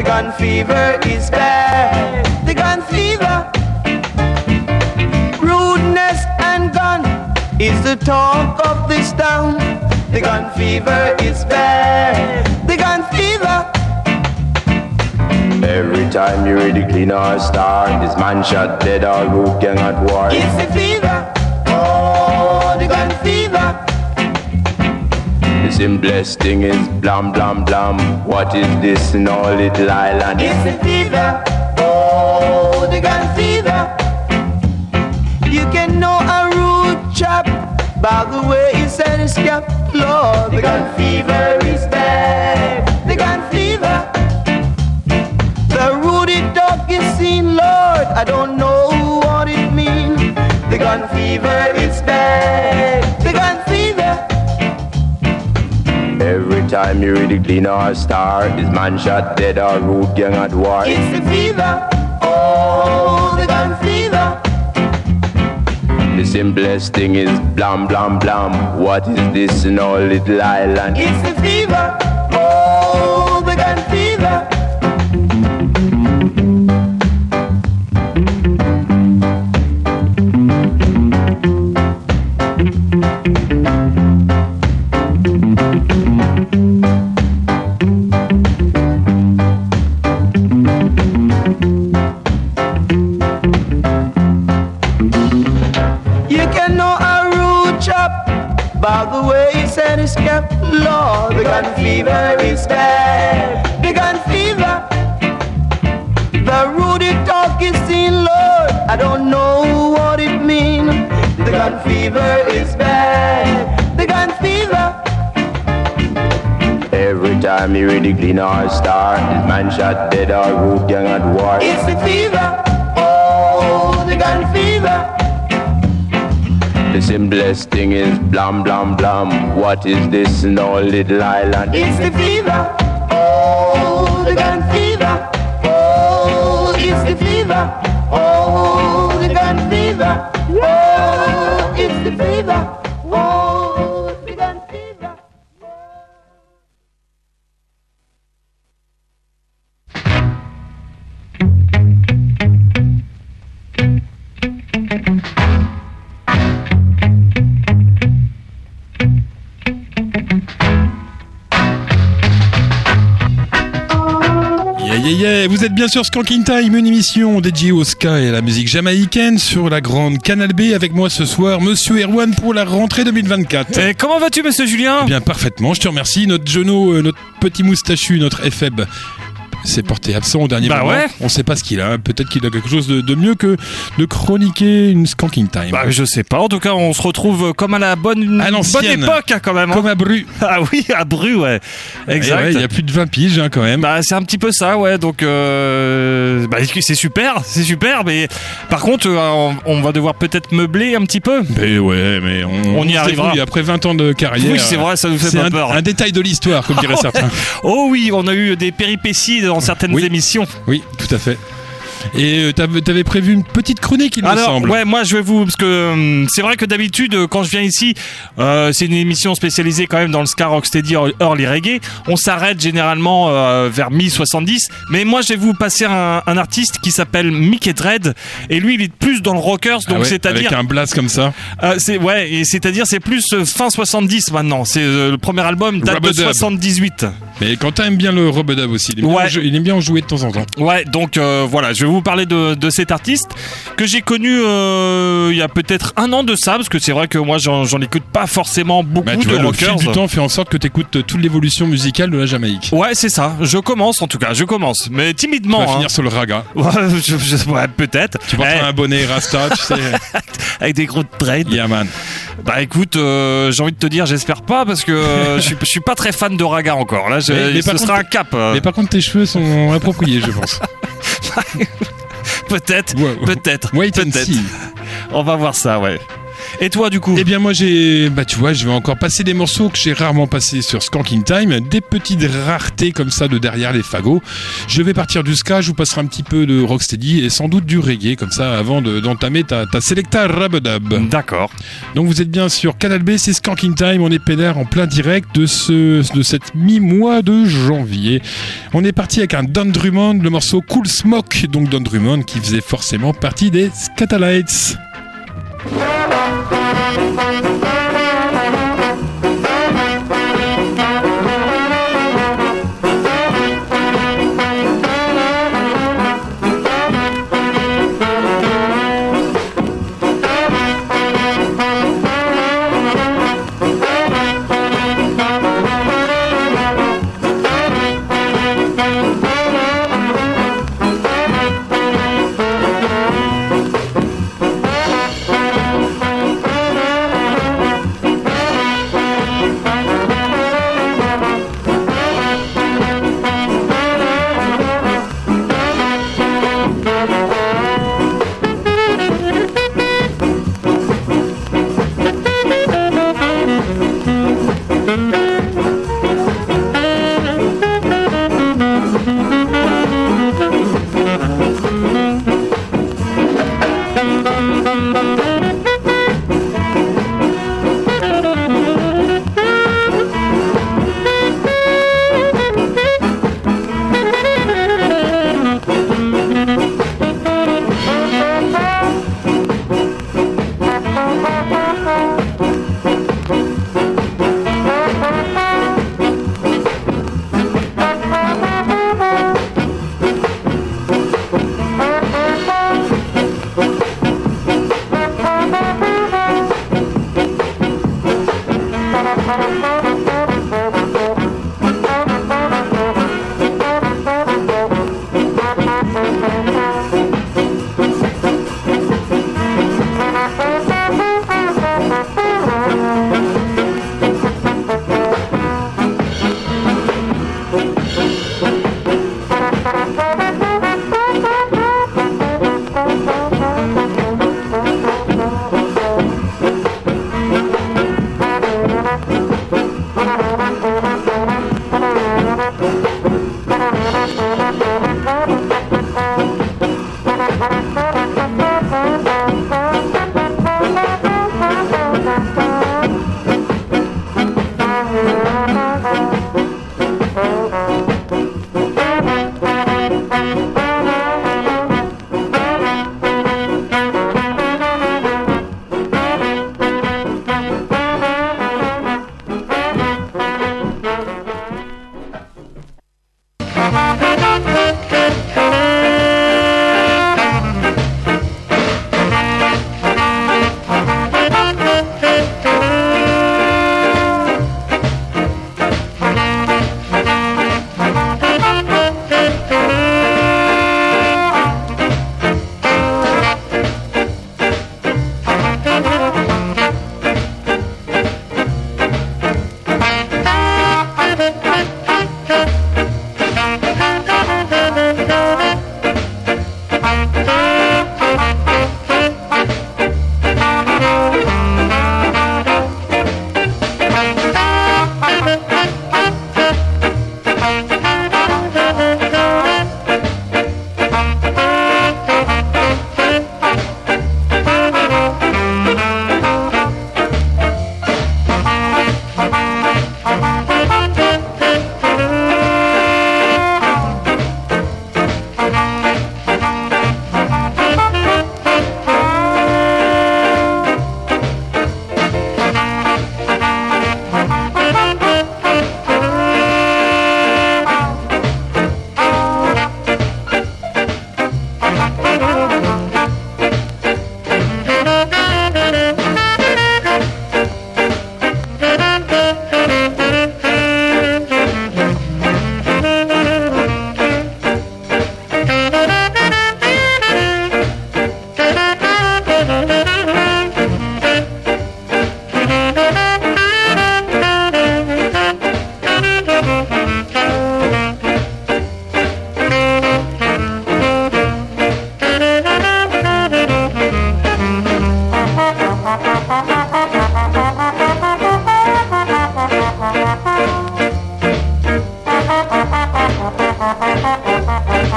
gun fever is bad. The gun fever. Rudeness and gun is the talk of this town. The gun fever is bad. The gun fever. Every time you read the clean or star, this man shot dead or root gang at war. It's the fever. Oh, the gun fever. The simplest thing is blam blam blam. What is this in all little island? It's the fever. Oh, the gun fever. You can know a rude chap by the way he said his cap. Lord, the gun fever is bad. The gun fever. The rooty dog is seen, Lord. I don't know what it means. The gun fever is bad. The gun fever. Every time you read the clean or star, this man shot dead or root gang at war. It's the fever. Oh, the gun fever. The simplest thing is blam blam blam. What is this in all little island? It's the fever. Oh, the gun fever. By the way he said his cap, Lord, the gun fever is bad. The gun fever. The rooty talk is seen, Lord. I don't know what it means. The gun fever is bad. The gun fever. Every time you read the clean or star, this man shot dead or root gang at war. It's the fever. Oh, the gun fever. The simplest thing is blam blam blam. What is this in all little island? It's the fever. Oh, the gun fever. Oh, it's the fever. Oh, the gun fever. Oh, it's the fever. Oh, the gun fever. Vous êtes bien sûr Skanking Time, une émission dédiée au ska et à la musique jamaïcaine sur la grande Canal B. Avec moi ce soir, Monsieur Erwan pour la rentrée 2024. Et comment vas-tu, Monsieur Julien ? Eh bien, parfaitement, je te remercie. Notre Jono, notre petit moustachu, notre Efeb s'est porté absent au dernier moment. Ouais. On sait pas ce qu'il a. Peut-être qu'il a quelque chose de mieux que de chroniquer une Skanking Time. Je sais pas. En tout cas, on se retrouve comme à la bonne époque, quand même. Comme à Bru. Ah oui, à Bru, ouais. Exact. Il y a plus de 20 piges, quand même. C'est un petit peu ça, ouais. Donc, c'est super. Mais par contre, on va devoir peut-être meubler un petit peu. Mais on y arrivera. Après 20 ans de carrière. Oui, c'est vrai, ça nous fait pas peur. C'est un détail de l'histoire, comme diraient certains. Oh oui, on a eu des péripéties dans certaines émissions. Oui, tout à fait. Et t'avais prévu une petite chronique, il me semble. Ouais, moi je vais parce que c'est vrai que d'habitude quand je viens ici, c'est une émission spécialisée quand même dans le ska, rocksteady, early reggae. On s'arrête généralement vers mi-70, mais moi je vais vous passer un artiste qui s'appelle Mickey Dread, et lui il est plus dans le rockers, donc c'est-à-dire avec un blast comme ça. C'est-à-dire c'est plus fin 70 maintenant. C'est le premier album date de 78. Mais Quentin aime bien le rub-a-dub aussi. Il aime bien en jouer de temps en temps. Ouais, donc voilà, je vais vous parler de cet artiste que j'ai connu il y a peut-être un an de ça, parce que c'est vrai que moi j'en écoute pas forcément beaucoup de rockers. Le fil du temps fait en sorte que t'écoutes toute l'évolution musicale de la Jamaïque. Ouais, c'est ça. Je commence, mais timidement. Tu vas finir sur le raga. Ouais, peut-être. Tu porteras un bonnet Rasta, tu sais. Avec des gros dreads. Yeah, man. Écoute, j'ai envie de te dire, j'espère pas, parce que je suis pas très fan de raga encore. Là, ce sera un cap. Mais par contre, tes cheveux sont appropriés, je pense. Peut-être. Wait and see. On va voir ça, ouais. Et toi, du coup? Eh bien, moi, tu vois, je vais encore passer des morceaux que j'ai rarement passés sur Skanking Time, des petites raretés comme ça de derrière les fagots. Je vais partir du ska, je vous passerai un petit peu de rocksteady et sans doute du reggae, comme ça, avant d'entamer ta Selecta Rub-a-Dub. D'accord. Donc, vous êtes bien sur Canal B, c'est Skanking Time, on est pédère en plein direct de cette mi-mois de janvier. On est parti avec un Don Drummond, le morceau Cool Smoke, donc Don Drummond qui faisait forcément partie des Skatalites.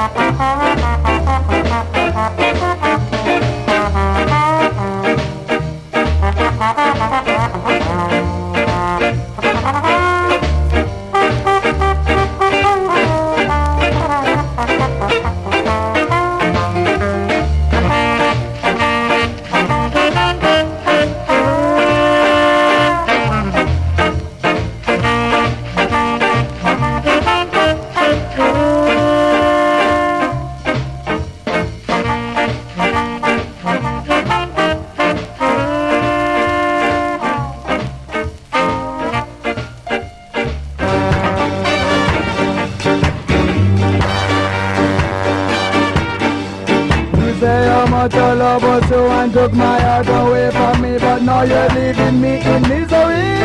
much I love you and took my heart away from me, but now you're leaving me in misery.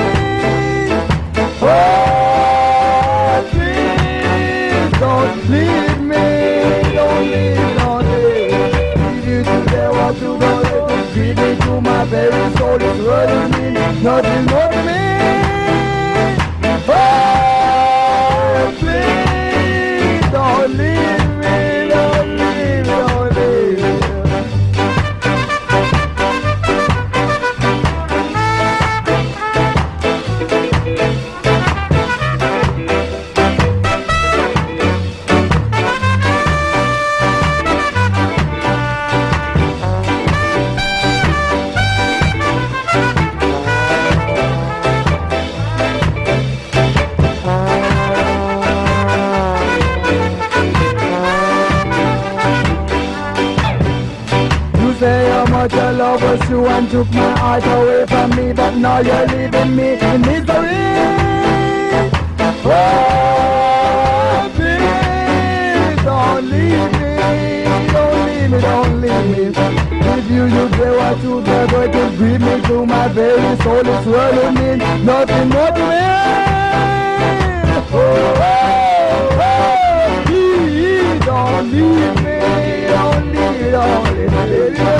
Oh, please don't leave me, don't leave, don't leave. If you today what you don't let me feed me to my very soul is hurting me, nothing more to me. Oh, please don't leave me, don't leave, don't leave. Much I love was you and took my heart away from me, but now you're leaving me in misery. Oh, please don't leave me, don't leave me, don't leave me. If you say what you do, going to grieve me to my very soul is swallowing me, nothing more to me. Oh, please don't leave me, don't leave, don't leave me.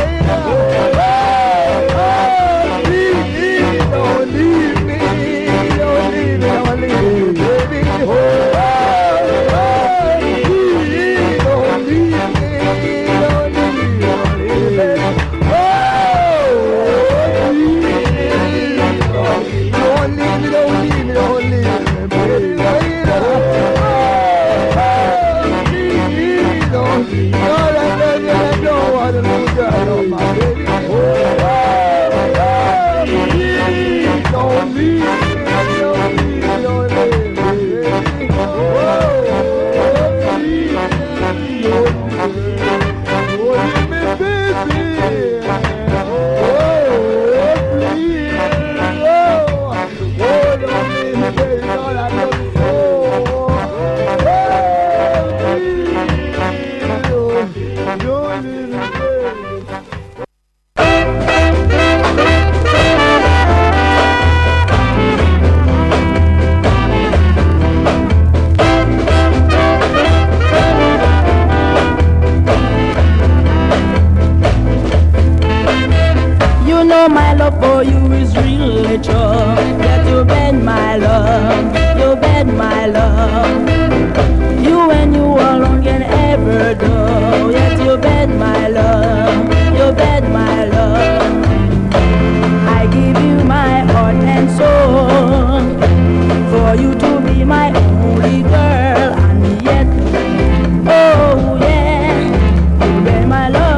Don't leave me, don't leave me, don't leave me, baby. Oh, please don't leave me, don't leave me, don't leave me, baby. Oh, please don't leave me, don't leave me, don't leave me, baby. Please don't leave me, God, I tell you, I don't want to lose you, I know my baby. Don't leave me, don't leave me, don't leave me. Oh, please, don't leave me, baby. Oh, please, don't leave me, baby, all I know is oh, please, don't leave me, baby. My love for you is really true. That you've been my love, you've been my love. You and you alone can ever do. Yet you've been my love, you've been my love. I give you my heart and soul for you to be my only girl, and yet, oh yeah, you've been my love.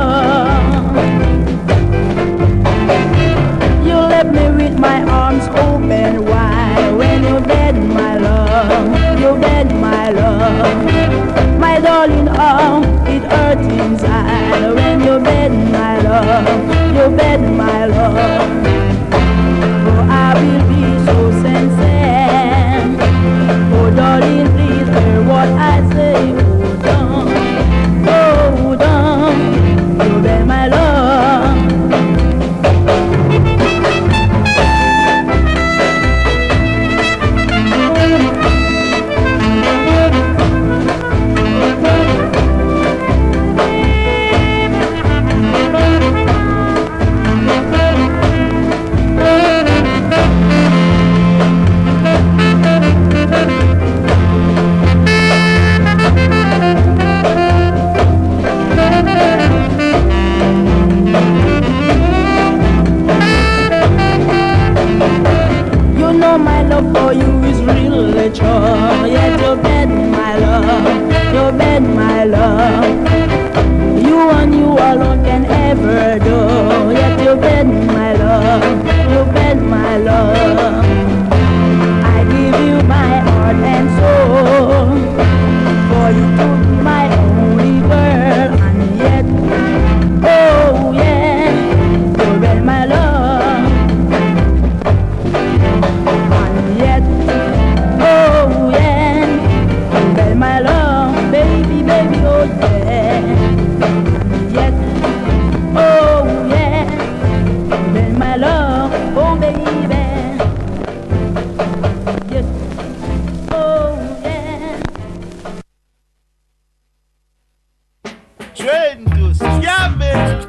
Me with my arms open wide when you bed my love, you bed my love, my darling. Oh, it hurts inside when you bed my love, you bed my love. Oh, I will be so sincere. Oh, darling, please hear what I say. Oh, don't, you bed my love. my love. You and you alone can ever do. Yet you've been my love, you've been my love. I give you my heart and soul, for you to be my only girl. And yet, oh yeah, you've been my love. And yet, oh yeah, you've been my love, baby, baby, oh yeah. And yet, oh yeah, you've been my love, oh baby. Yes, oh yeah. Train to scam it.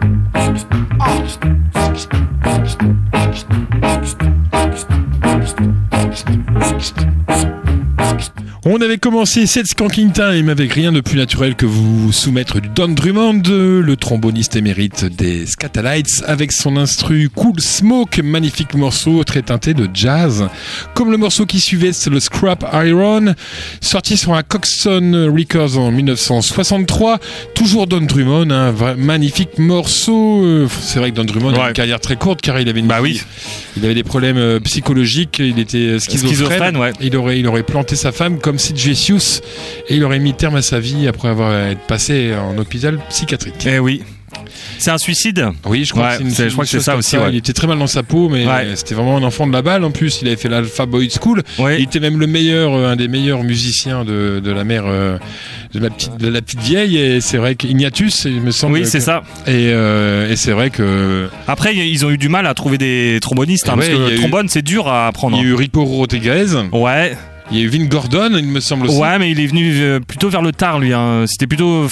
On avait commencé cette Skanking Time avec rien de plus naturel que vous soumettre du Don Drummond, le tromboniste émérite des Skatalites, avec son instru Cool Smoke, magnifique morceau très teinté de jazz. Comme le morceau qui suivait, c'est le Scrap Iron, sorti sur un Coxsone Records en 1963. Toujours Don Drummond, un magnifique morceau. C'est vrai que Don Drummond a une carrière très courte car il avait il avait des problèmes psychologiques, il était schizophrène. Ouais. Il aurait planté sa femme comme Sid Vicious et il aurait mis terme à sa vie après avoir été passé en hôpital psychiatrique. Eh oui. C'est un suicide ? Oui, je crois que c'est ça aussi. Ouais. Il était très mal dans sa peau, mais c'était vraiment un enfant de la balle. En plus, il avait fait l'Alpha Boy School. Ouais. Il était même un des meilleurs musiciens de la mère de la petite vieille. Et c'est vrai qu'Ignatius, il me semble. Oui, c'est ça. Et c'est vrai que. Après, ils ont eu du mal à trouver des trombonistes, parce que le trombone, c'est dur à apprendre. Il y a eu Rico Rodriguez. Ouais. Il y a eu Vin Gordon, il me semble aussi. Ouais, mais il est venu plutôt vers le tard, lui. Hein. C'était plutôt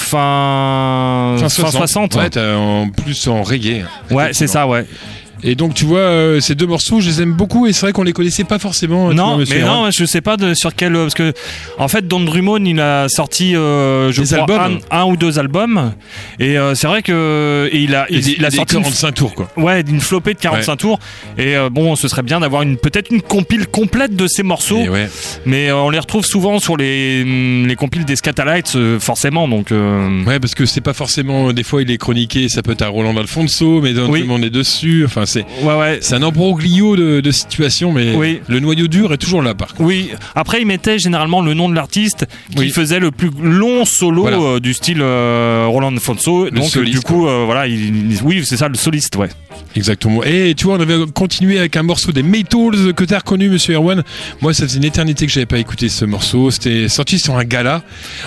fin 60. Ouais, en plus en reggae. Ouais, c'est ça, ouais. Et donc tu vois, ces deux morceaux, je les aime beaucoup et c'est vrai qu'on les connaissait pas forcément. Non, mais non, je sais pas sur quel, parce que en fait Don Drummond il a sorti, je crois un ou deux albums et c'est vrai que il a sorti 45 tours quoi. Ouais, d'une flopée de 45 tours et bon, ce serait bien d'avoir peut-être une compile complète de ces morceaux. Mais on les retrouve souvent sur les compiles des Skatalites forcément donc. Ouais, parce que c'est pas forcément, des fois il est chroniqué, ça peut être à Roland Alfonso, mais Don Drummond est dessus. Enfin c'est un embroglio de situations, mais le noyau dur est toujours là par contre. Oui, après il mettait généralement le nom de l'artiste qui faisait le plus long solo du style Roland Alfonso. Donc soliste, du coup oui c'est ça, le soliste, ouais. Exactement. Et tu vois, on avait continué avec un morceau des Maytals que tu as reconnu, monsieur Erwan. Moi, ça faisait une éternité que j'avais pas écouté ce morceau. C'était sorti sur un gala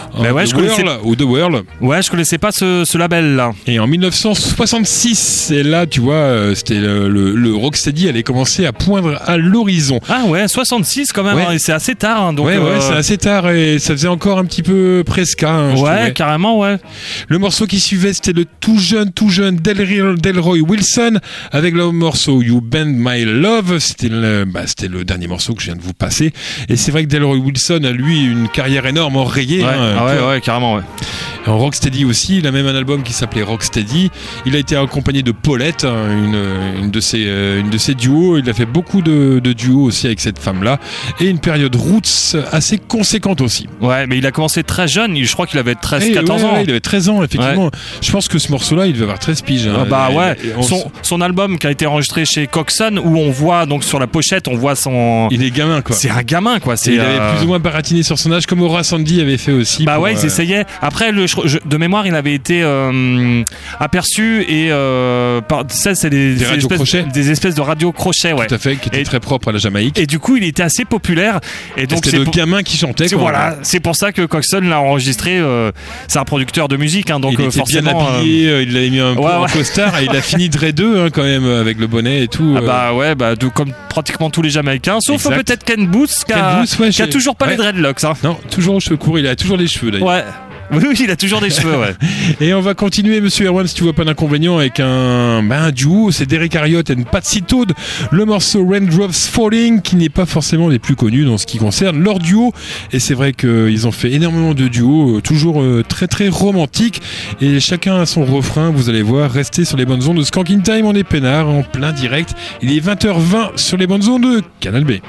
The World. Ouais, je connaissais pas ce label là. Et en 1966, et là, tu vois, c'était le Rocksteady allait commencer à poindre à l'horizon. Ah ouais, 66 quand même. Hein, et c'est assez tard. Hein, donc c'est assez tard et ça faisait encore un petit peu presque. Hein, carrément, ouais. Le morceau qui suivait, c'était le tout jeune Delroy Wilson avec le morceau You Bend My Love. C'était le dernier morceau que je viens de vous passer. Et c'est vrai que Delroy Wilson a lui une carrière énorme en reggae. Ouais, carrément, ouais. En Rocksteady aussi, il a même un album qui s'appelait Rocksteady. Il a été accompagné de Paulette, une de ses duos. Il a fait beaucoup de duos aussi avec cette femme-là. Et une période roots assez conséquente aussi. Ouais, mais il a commencé très jeune. Je crois qu'il avait 13-14 ans. Ouais, il avait 13 ans, effectivement. Ouais. Je pense que ce morceau-là, il devait avoir 13 piges. Son album qui a été enregistré chez Coxsone, où on voit, donc sur la pochette, on voit son... Il est gamin, quoi. C'est un gamin, quoi. Il avait plus ou moins baratiné sur son âge, comme Horace Andy avait fait aussi. Ils essayaient. Après, de mémoire, il avait été aperçu et c'est des espèces de radio crochets, ouais. Tout à fait, qui étaient très propres à la Jamaïque. Et du coup, il était assez populaire. Et donc c'était le gamin qui chantait. Voilà, c'est pour ça que Coxsone l'a enregistré. C'est un producteur de musique, hein, donc il était forcément. Bien habillé, il l'avait mis un peu en costard et il a fini Dre 2 quand même avec le bonnet et tout. Comme pratiquement tous les Jamaïcains, sauf peut-être Ken Booth qui a toujours pas les dreadlocks. Hein. Non, toujours aux cheveux courts, il a toujours les cheveux d'ailleurs. Ouais. Oui, il a toujours des cheveux, ouais. Et on va continuer, monsieur Erwan, si tu vois pas d'inconvénient, avec un duo, c'est Derek Harriott et Patsy Toad, le morceau Raindrops Falling, qui n'est pas forcément les plus connus dans ce qui concerne leur duo. Et c'est vrai qu'ils ont fait énormément de duos, toujours très très romantiques, et chacun a son refrain, vous allez voir. Restez sur les bonnes ondes de Skanking Time, on est peinard, en plein direct. Il est 20h20 sur les bonnes ondes de Canal B.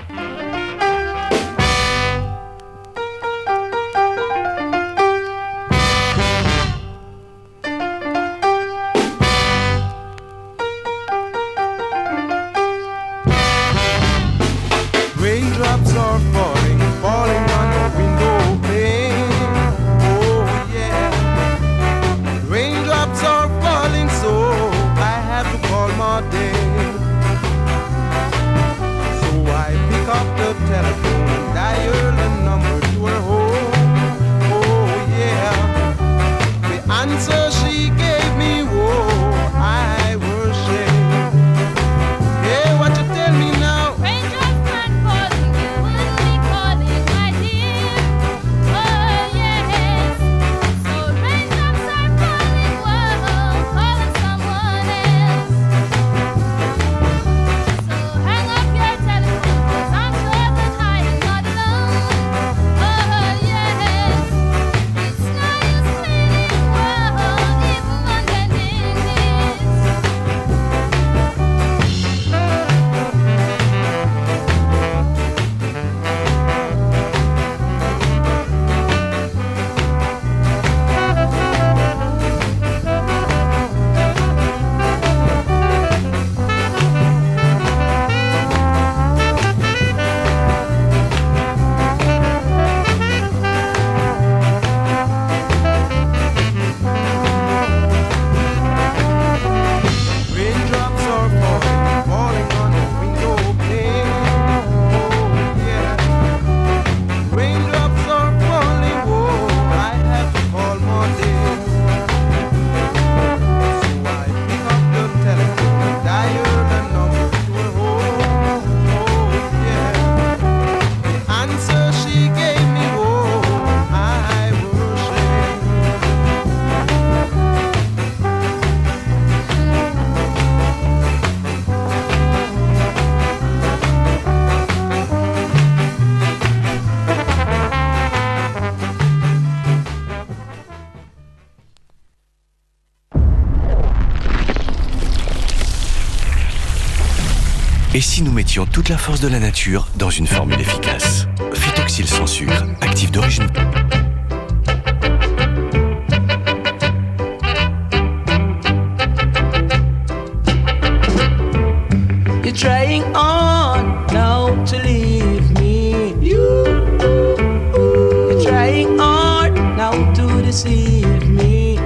answer she gave me, whoa, I was ashamed. Hey, what you tell me now? Raindrops aren't falling, you wouldn't be calling, my dear. Oh yes. So raindrops are falling, whoa, calling someone else. So hang up your telephone, 'cause I'm sure that I am not alone. Oh yes. It's no use pleading, whoa, even pretending Raindrops are falling, falling on the window pane. Oh yeah. Raindrops are falling, whoa, I have to call more days. So I pick up the telephone, dial the number to her home. Oh yeah. The answer she gave me, whoa, I was ashamed. Et si nous mettions toute la force de la nature dans une formule efficace? Phytoxyl sans sucre, actif d'origine. You're trying on now to leave me. You're trying on now to deceive me.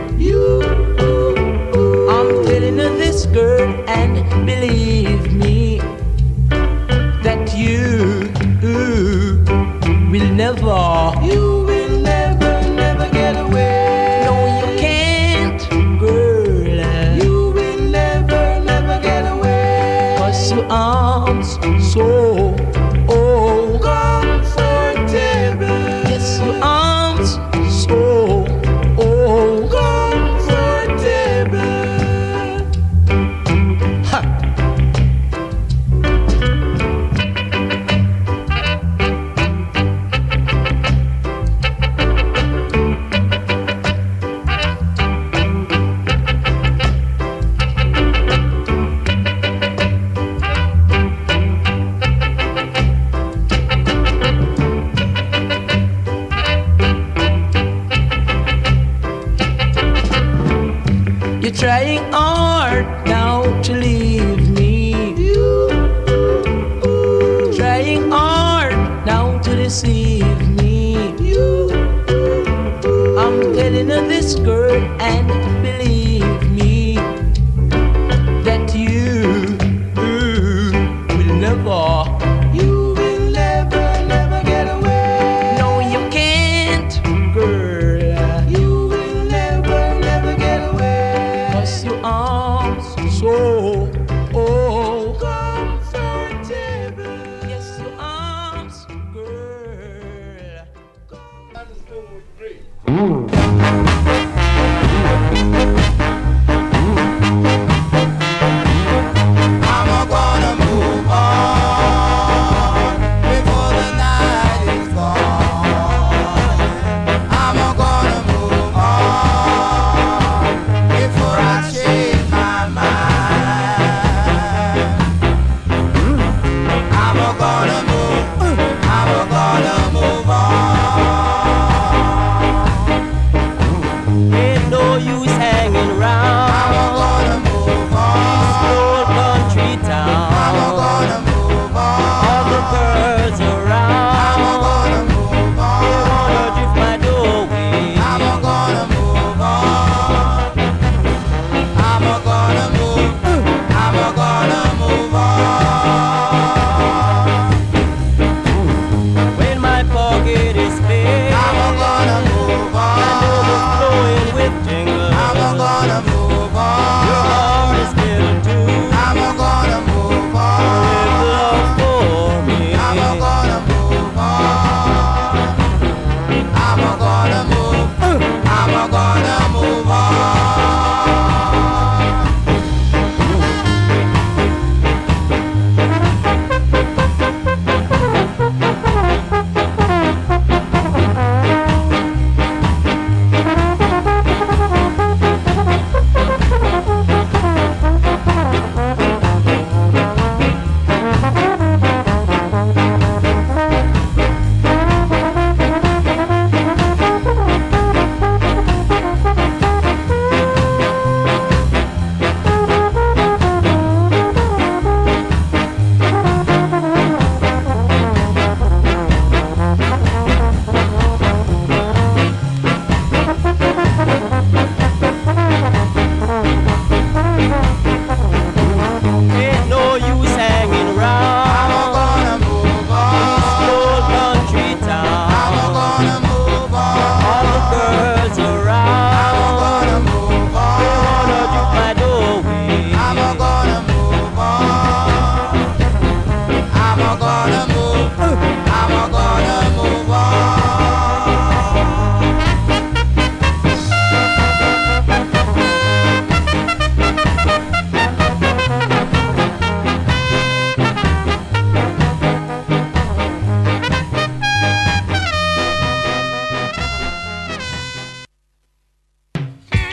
I'm telling you this, girl, and believe me that you will never, never get away. No, you can't, girl. You will never get away. 'Cause your arms so comfortable. Yes, your arms so comfortable. Ha. You're trying hard now to leave me. Trying hard now to deceive me. I'm telling you this, girl, and believe me that you will never, never get away. No, you can't, girl. You will never get away. 'Cause your arms so comfortable. Yes, your arms, girl.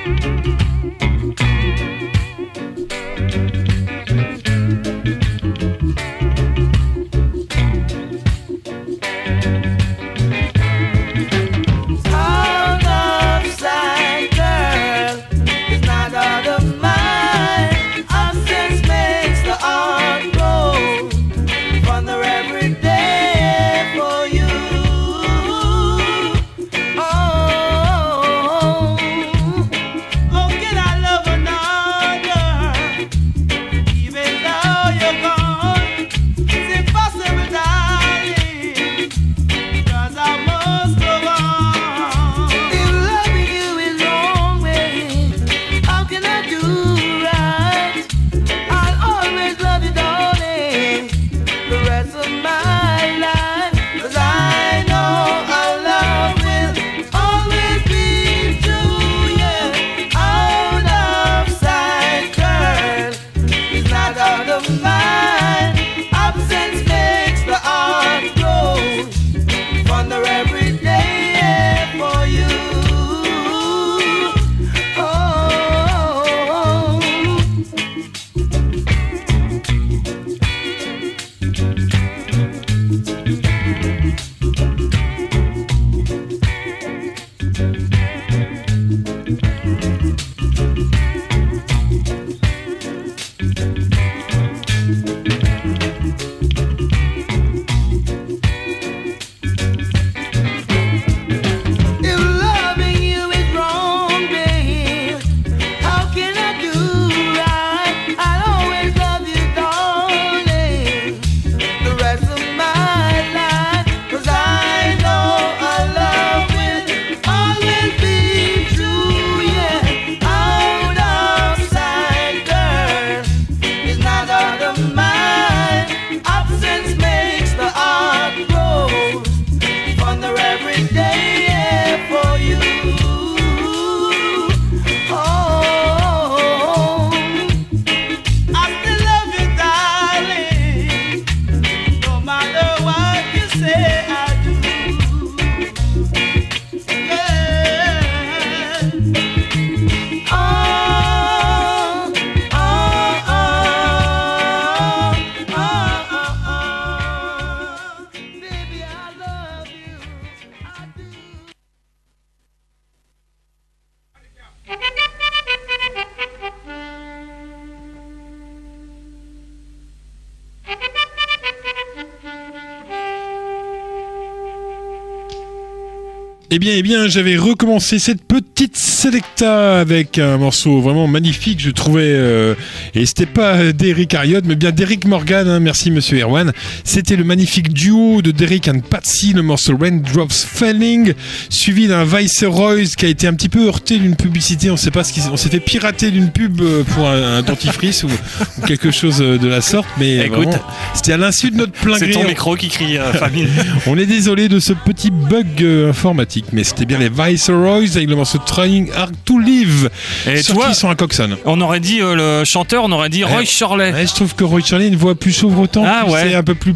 Eh bien, j'avais recommencé cette petite Selecta avec un morceau vraiment magnifique, je trouvais, et c'était pas Derrick Harriott, mais bien Derrick Morgan, hein, merci Monsieur Erwan. C'était le magnifique duo de Derrick and Patsy, le morceau Raindrops Falling, suivi d'un Viceroy qui a été un petit peu heurté d'une publicité, on sait pas on s'est fait pirater d'une pub pour un dentifrice ou quelque chose de la sorte, mais écoute, vraiment, c'était à l'insu de notre plein gré. C'est ton micro qui crie famine. On est désolé de ce petit bug informatique, mais c'était bien les Viceroys avec le morceau Trying Hard to Live. Et sorti sur un Coxon. On aurait dit le chanteur, on aurait dit Roy Shirley. Ouais, je trouve que Roy Shirley a une voix plus chauve-autant. Ah ouais. C'est un peu plus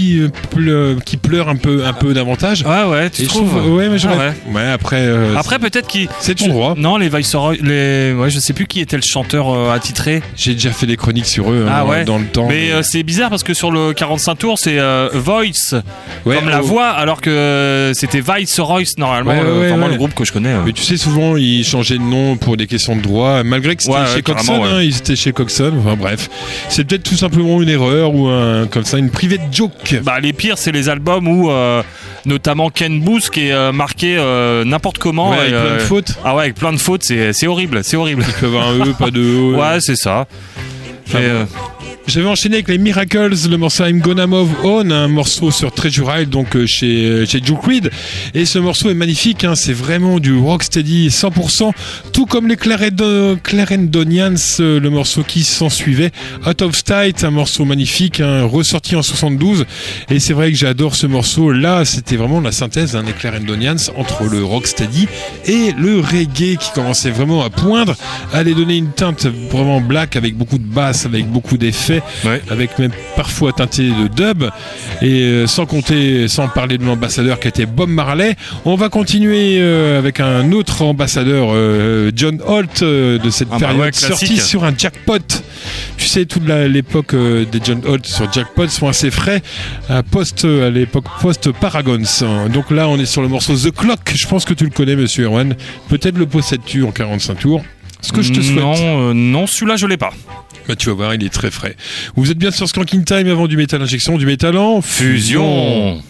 qui pleure un peu davantage. Ouais, tu trouves. Ouais, mais j'aurais. Ouais, après. Après, peut-être qu'il. C'est ton droit. Non, les Viceroy. Ouais, je sais plus qui était le chanteur attitré. J'ai déjà fait des chroniques sur eux dans le temps. Mais c'est bizarre parce que sur le 45 tours, c'est Voice comme la voix, alors que c'était Viceroy normalement, vraiment le groupe que je connais. Mais tu sais, souvent ils changeaient de nom pour des questions de droit, malgré que c'était chez Coxon. Hein, ils étaient chez Coxon. Enfin bref, c'est peut-être tout simplement une erreur ou comme ça une private joke. Bah, les pires, c'est les albums où notamment Ken Booth qui est marqué n'importe comment. Avec plein de fautes. Ah ouais, avec plein de fautes, c'est horrible, c'est horrible. Il peut avoir un E, pas de E. Ouais, c'est ça. J'avais enchaîné avec les Miracles, le morceau I'm Gonna Move On, un morceau sur Treasure Isle, donc chez Duke Reed. Et ce morceau est magnifique, hein, c'est vraiment du rocksteady 100%, tout comme les Clarendonians, le morceau qui s'en suivait. Out of Sight, un morceau magnifique, hein, ressorti en 72. Et c'est vrai que j'adore ce morceau. Là, c'était vraiment la synthèse des Clarendonians entre le rocksteady et le reggae qui commençait vraiment à poindre, à les donner une teinte vraiment black avec beaucoup de basse, avec beaucoup d'effets. français, Ouais. avec même parfois teinté de dub, et sans parler de l'ambassadeur qui était Bob Marley. On va continuer avec un autre ambassadeur, John Holt, de cette période, ouais, classique. sorti sur un jackpot. Tu sais, toute l'époque des John Holt sur jackpot sont assez frais, à l'époque post-Paragons. Donc là, on est sur le morceau The Clock. Je pense que tu le connais, monsieur Erwan. Peut-être le possèdes-tu en 45 tours. Ce que je te souhaite. Non, celui-là, je l'ai pas. Bah, tu vas voir, il est très frais. Vous êtes bien sur Skanking Time avant du métal injection, du métal en fusion.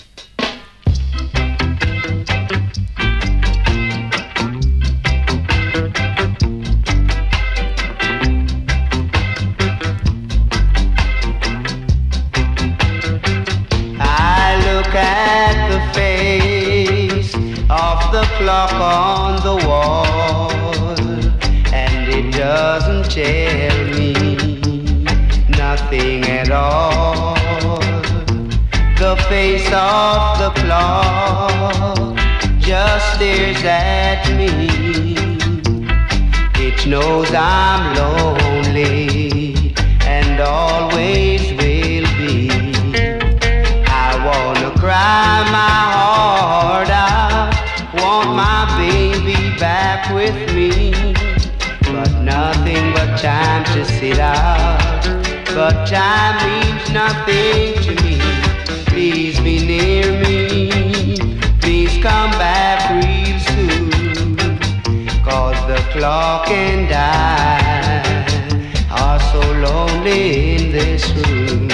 I look at the face of the clock on the wall, and it doesn't tell me nothing at all. The face of the clock just stares at me. It knows I'm lonely and always will be. I wanna cry my heart out, want my baby back with me, but nothing but time to sit out. But time means nothing to me. Please be near me, please come back real soon, 'cause the clock and I are so lonely in this room.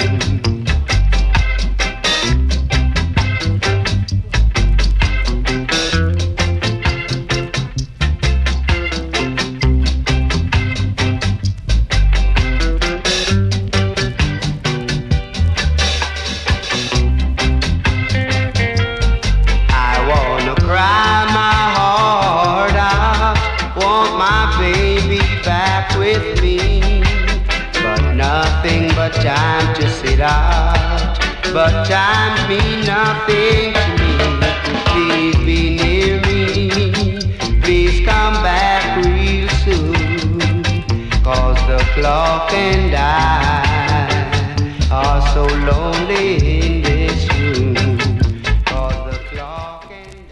Time to sit out, but time means nothing to me. Please be near me, please come back real soon, 'cause the clock and I are so lonely in this room. 'Cause the clock and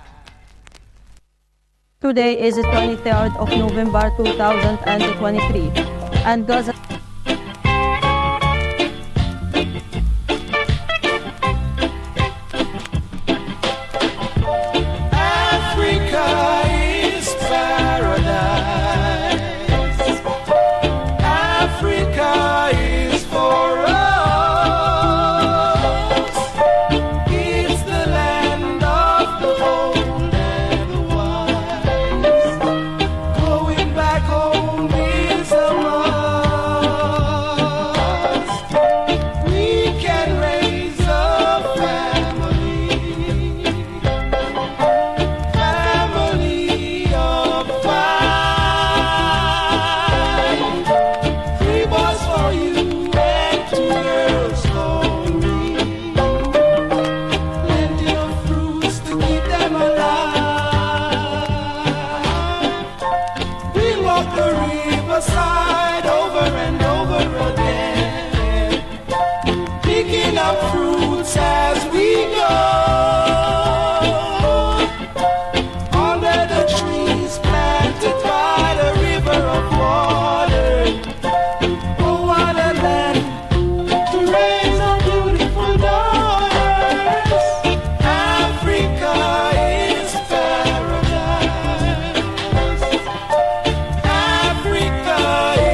I. Today is the 23rd of November 2023, and Gaza. Africa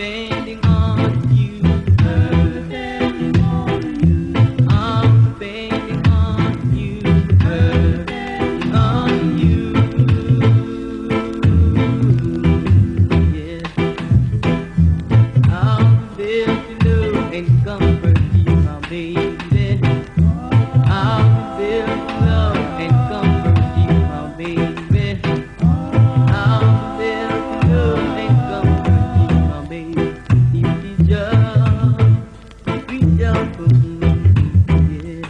depending on you, girl. I'm depending on you, girl. On you, yeah. I'm there to love and comfort you, my baby. I'm there to love and comfort you, my baby. I'm there to love and comfort you, my baby. If you just reach out for me, yeah.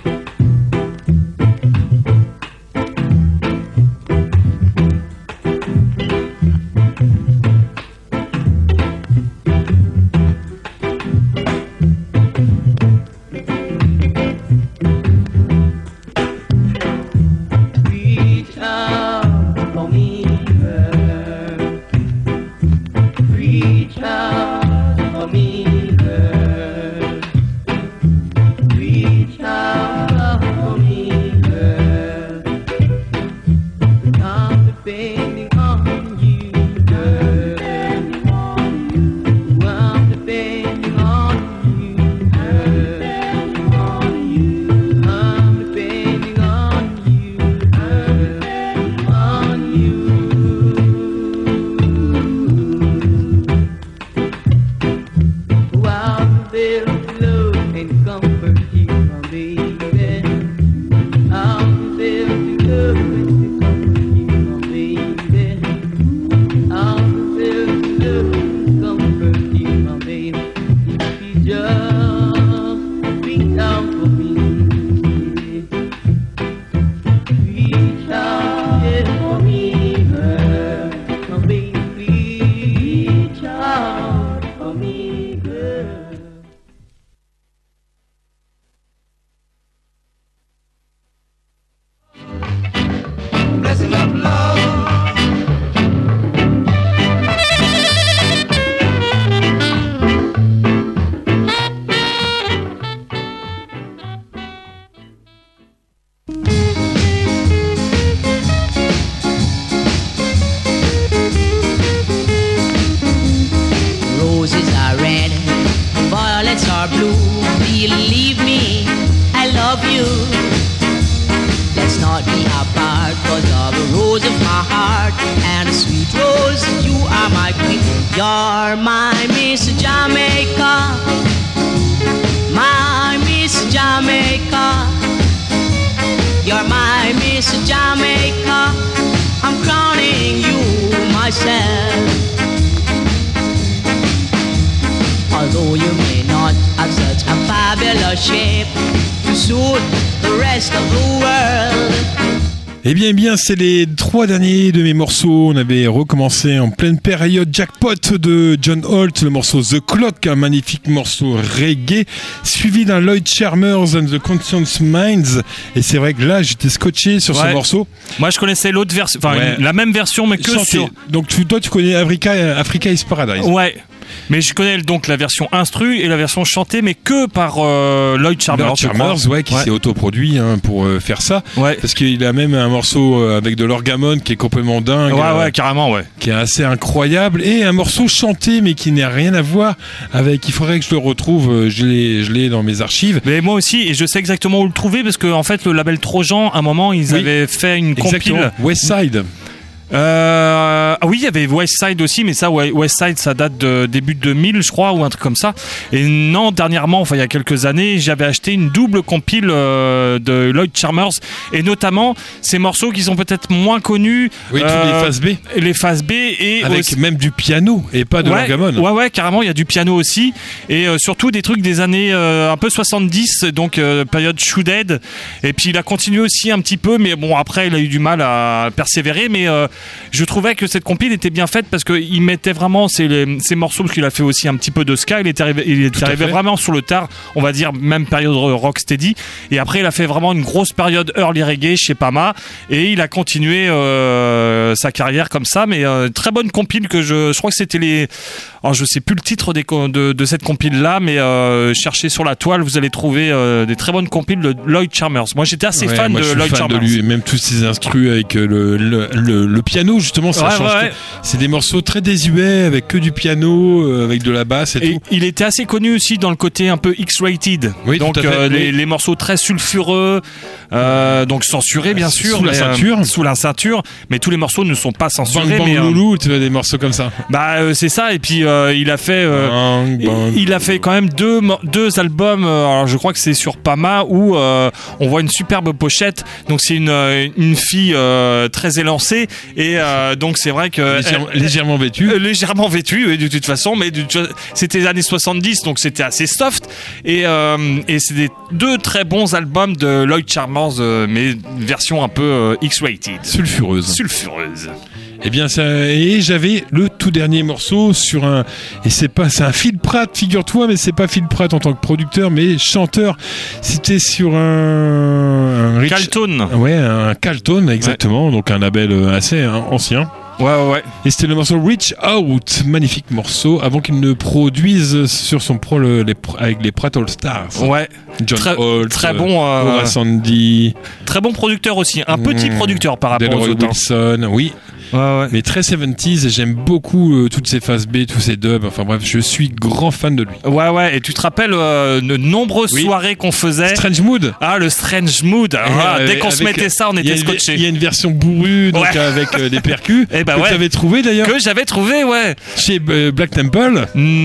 Reach out for me, girl. Reach out for me, girl. Reach out for me, girl. I'm depending on you, girl. I'm depending on you, girl. I'm depending on you, girl. On you. I'm there to love and comfort you, my baby. I'm there to love and comfort you, my baby. I'm there to love and comfort you, my baby. If you just reach out for me, reach out, yeah, for me, girl. My baby, reach out for me, girl. Blessing of love. Roses are red, violets are blue. Believe me, I love you. Let's not be apart, 'cause you're the rose of my heart, and a sweet rose, you are my queen. You're my Miss Jamaica, my Miss Jamaica. You're my Miss Jamaica. I'm crowning you myself. Although you may not have such a fabulous shape to suit the rest of the world. Eh bien, c'est les 3 derniers de mes morceaux. On avait recommencé en pleine période jackpot de John Holt, le morceau The Clock, un magnifique morceau reggae, suivi d'un Lloyd Charmers and the Conscious Minds. Et c'est vrai que là, j'étais scotché sur ce morceau. Moi, je connaissais l'autre version, enfin la même version, mais que chanté. sur. Donc toi, tu connais Africa is Paradise. Ouais. Mais je connais donc la version instru et la version chantée, mais que par Lloyd Charmers. Lloyd Charmers, qui s'est autoproduit pour faire ça. Ouais. Parce qu'il a même un morceau avec de l'orgamon qui est complètement dingue. Ouais, carrément, ouais. Qui est assez incroyable. Et un morceau chanté, mais qui n'a rien à voir avec. Il faudrait que je le retrouve. Je l'ai dans mes archives. Mais moi aussi, et je sais exactement où le trouver, parce que en fait, le label Trojan, à un moment, ils avaient fait une compile. Westside. Oui, il y avait Westside aussi, mais ça, Westside, ça date de début 2000, je crois, ou un truc comme ça. Et non, dernièrement, enfin il y a quelques années, j'avais acheté une double compile de Lloyd Charmers, et notamment ces morceaux qui sont peut-être moins connus. Oui, tous les phases B. Les phases B et avec aussi même du piano et pas de l'orgamon. Ouais, carrément, il y a du piano aussi, et surtout des trucs des années un peu 70, donc période Shoedead. Et puis il a continué aussi un petit peu, mais bon, après il a eu du mal à persévérer, mais je trouvais que cette compile était bien faite parce qu'il mettait vraiment ces morceaux, parce qu'il a fait aussi un petit peu de ska. Il est arrivé vraiment sur le tard, on va dire, même période rocksteady. Et après, il a fait vraiment une grosse période early reggae chez Pama, et il a continué sa carrière comme ça. Mais très bonne compile que je crois que c'était les. Alors, je sais plus le titre de cette compile là, mais cherchez sur la toile, vous allez trouver des très bonnes compiles de Lloyd Charmers. Moi, j'étais assez fan de Lloyd Charmers. De lui, même tous ses instrus avec le piano justement, ça Ouais, change. ouais. C'est des morceaux très désuets avec que du piano, avec de la basse et Et tout. il était assez connu aussi dans le côté un peu X-rated. Oui, donc tout à fait, oui. les morceaux très sulfureux, donc censurés bien sûr. Sous la mais, ceinture. sous la ceinture, mais tous les morceaux ne sont pas censurés. Bang Bang mais, Loulou, tu vois, des morceaux comme ça. c'est ça. Et puis il a fait, Bang, bang. il a fait quand même deux albums. Alors je crois que c'est sur Pama où on voit une superbe pochette. Donc c'est une fille très élancée et donc c'est vrai que Légèrement vêtue. légèrement vêtue oui, de toute façon, mais c'était les années 70, donc c'était assez soft et c'est deux très bons albums de Lloyd Charmers, mais version un peu X-rated, Sulfureuse. Eh bien, et j'avais le tout dernier morceau sur c'est un Phil Pratt, figure-toi, mais c'est pas Phil Pratt en tant que producteur, mais chanteur. C'était sur un Caltone. Ouais, un Caltone, exactement, donc un label assez ancien. Ouais. Et c'était le morceau Reach Out, magnifique morceau, avant qu'il ne produise sur son pro avec les Pratt All Stars. Ouais. John Holt, très bon. Laura Sandy, Très bon producteur aussi, un petit producteur par rapport aux Delroy autres. Wilson, oui. Ouais. Mais très 70s, et j'aime beaucoup toutes ces phases B, tous ces dubs. Enfin bref, je suis grand fan de lui. Ouais. Et tu te rappelles de nombreuses soirées qu'on faisait. Strange Mood. Ah, le Strange Mood. Dès qu'on se mettait ça, on était scotché. Il y a une version bourrue, donc avec des percus Et que tu avais trouvé d'ailleurs Que j'avais trouvé, ouais. chez Black Temple.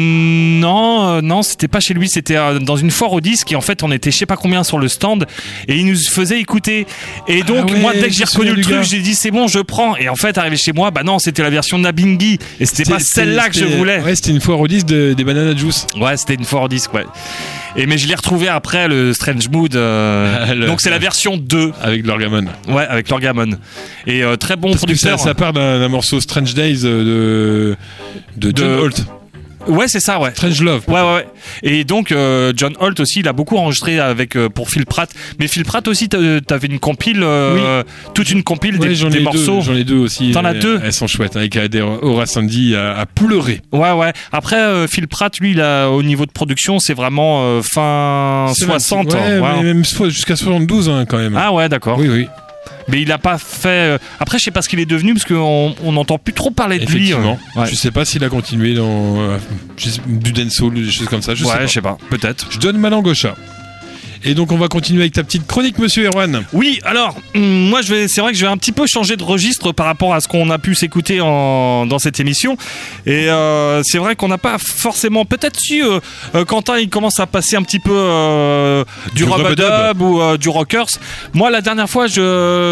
Non, c'était pas chez lui, c'était dans une foire au disque. Et en fait, on était je sais pas combien sur le stand et il nous faisait écouter. Et donc, ouais, moi, dès que je j'ai me reconnu souviens le du truc, gars. j'ai dit c'est bon, je prends. Et en fait, arrivé chez moi, bah non, c'était la version Nabingi. Et c'était pas celle-là que je voulais. Ouais, c'était une foire au disque des Banana Juice. Ouais, c'était une foire au disque, ouais. Mais je l'ai retrouvé après le Strange Mood. Donc c'est la version 2. Avec l'Orgamon. Ouais, avec l'Orgamon. Et très bon Parce que producteur. ça part d'un morceau Strange Days de John Holt. Ouais, c'est ça, ouais. Strange Love. Ouais. Et donc, John Holt aussi, il a beaucoup enregistré pour Phil Pratt. Mais Phil Pratt aussi, t'avais une compile, toute une compile Ouais, des morceaux. J'en ai deux aussi. T'en as deux. Elles sont chouettes, avec Laura Sandy à pleurer. Ouais. Après, Phil Pratt, lui, au niveau de production, c'est vraiment fin 60. Ouais, mais même jusqu'à 72 quand même. Ah ouais, d'accord. Oui. Mais il a pas fait. Après, je sais pas ce qu'il est devenu parce qu'on n'entend plus trop parler de lui. Effectivement. Ouais. Je sais pas s'il a continué dans du dancehall ou des choses comme ça. Je sais pas. Peut-être. Je donne ma langue au chat. Et donc on va continuer avec ta petite chronique, monsieur Erwan. Oui, alors moi c'est vrai que je vais un petit peu changer de registre par rapport à ce qu'on a pu s'écouter dans cette émission. Et c'est vrai qu'on n'a pas forcément, peut-être si Quentin il commence à passer un petit peu du rub-a-dub ou du rockers. Moi la dernière fois il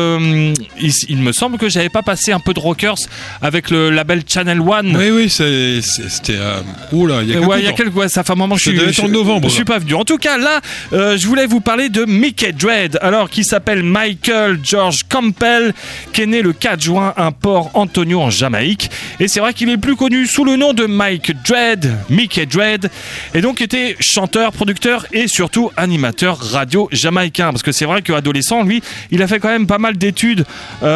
me semble que j'avais pas passé un peu de rockers avec le label Channel One. Oui, c'était oula, il y a quelques temps. Ça fait un moment que Ça devait être en novembre. Je suis pas venu. En tout cas là, je voulais vous parler de Mickey Dread, alors qui s'appelle Michael George Campbell, qui est né le 4 juin à Port Antonio en Jamaïque. Et c'est vrai qu'il est plus connu sous le nom de Mickey Dread, et donc était chanteur, producteur et surtout animateur radio jamaïcain. Parce que c'est vrai qu'adolescent, lui, il a fait quand même pas mal d'études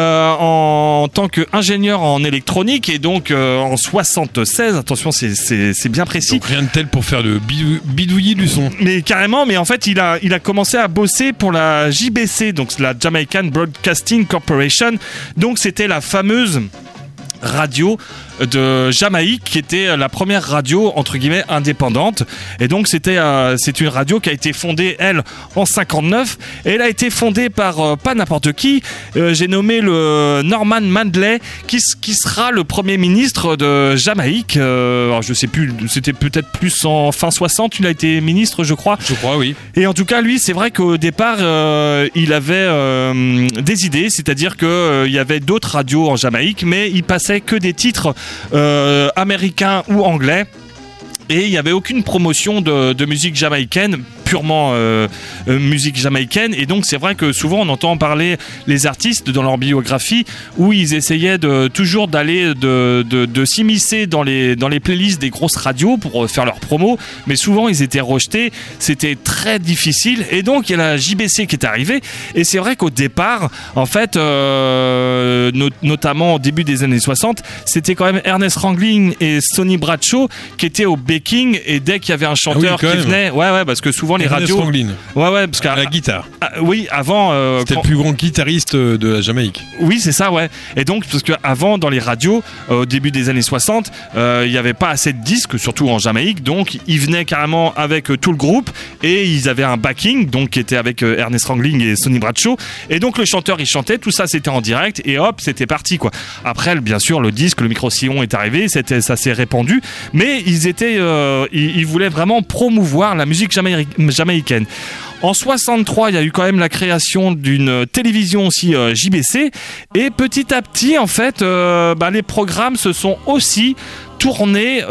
en tant qu'ingénieur en électronique, et donc en 76, attention, c'est bien précis. Donc rien de tel pour faire le bidouillis du son. Mais carrément, mais en fait, il a commencé à bosser pour la JBC, donc la Jamaican Broadcasting Corporation. Donc c'était la fameuse radio de Jamaïque, qui était la première radio entre guillemets indépendante. Et donc c'est une radio qui a été fondée elle en 59, et elle a été fondée par pas n'importe qui. J'ai nommé le Norman Manley, qui sera le premier ministre de Jamaïque. Alors je sais plus, c'était peut-être plus en fin 60 il a été ministre, je crois, oui. Et en tout cas lui, c'est vrai qu'au départ il avait des idées, c'est-à-dire que il y avait d'autres radios en Jamaïque, mais il passait que des titres américain ou anglais, et il n'y avait aucune promotion de musique jamaïcaine, purement musique jamaïcaine. Et donc c'est vrai que souvent on entend parler les artistes dans leur biographie où ils essayaient toujours d'aller de s'immiscer dans les playlists des grosses radios pour faire leur promo, mais souvent ils étaient rejetés, c'était très difficile. Et donc il y a la JBC qui est arrivée, et c'est vrai qu'au départ en fait notamment au début des années 60, c'était quand même Ernest Ranglin et Sonny Bradshaw qui étaient au backing, et dès qu'il y avait un chanteur qui venait, ouais, parce que souvent les Ernest radios. Franklin, Ouais, parce qu'à à la guitare. oui, avant. C'était quand- le plus grand guitariste de la Jamaïque. Oui, c'est ça, ouais. Et donc, parce qu'avant, dans les radios, au début des années 60, il n'y avait pas assez de disques, surtout en Jamaïque. Donc, ils venaient carrément avec tout le groupe et ils avaient un backing, donc qui était avec Ernest Franklin et Sonny Bradshaw. Et donc, le chanteur, il chantait, tout ça, c'était en direct et hop, c'était parti, quoi. Après, bien sûr, le disque, le micro-sillon est arrivé, ça s'est répandu, mais ils voulaient vraiment promouvoir la musique jamaïcaine. En 63, il y a eu quand même la création d'une télévision aussi JBC, et petit à petit, en fait, les programmes se sont aussi tournés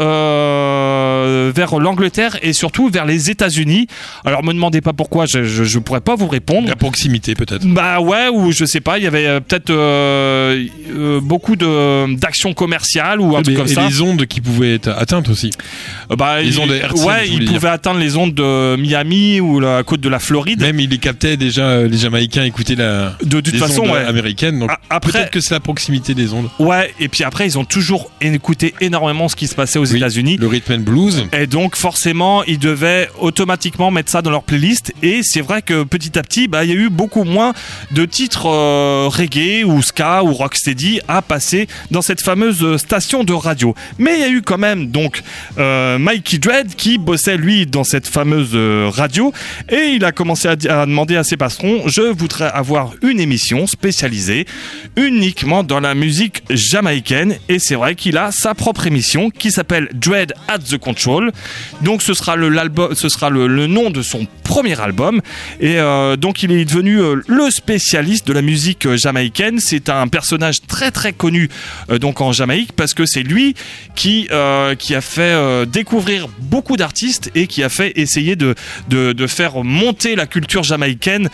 vers l'Angleterre et surtout vers les États-Unis. Alors, me demandez pas pourquoi, je pourrais pas vous répondre. La proximité, peut-être. Bah ouais, ou je sais pas, il y avait peut-être beaucoup d'actions commerciales ou un truc comme et ça. les ondes qui pouvaient être atteintes aussi. Les ondes hertziennes, ouais, je ils voulais dire. pouvaient atteindre les ondes de Miami ou la côte de la Floride. Même ils les captaient déjà, les Jamaïcains écoutaient de toute les façon, ondes ouais. américaines. Donc Après, peut-être que c'est la proximité des ondes. ouais, et puis après, ils ont toujours écouté énormément ce qui se passait aux États-Unis. Le rhythm and blues. Et donc forcément, ils devaient automatiquement mettre ça dans leur playlist. Et c'est vrai que petit à petit, il y a eu beaucoup moins de titres reggae ou ska ou rocksteady à passer dans cette fameuse station de radio. Mais il y a eu quand même donc Mikey Dread qui bossait lui dans cette fameuse radio, et il a commencé à demander à ses patrons: je voudrais avoir une émission spécialisée uniquement dans la musique jamaïcaine. Et c'est vrai qu'il a sa propre émission qui s'appelle Dread at the Control. Donc ce sera le nom de son premier album, et donc il est devenu le spécialiste de la musique jamaïcaine. C'est un personnage très très connu donc en Jamaïque, parce que c'est lui qui a fait découvrir beaucoup d'artistes et qui a fait essayer de faire monter la culture jamaïcaine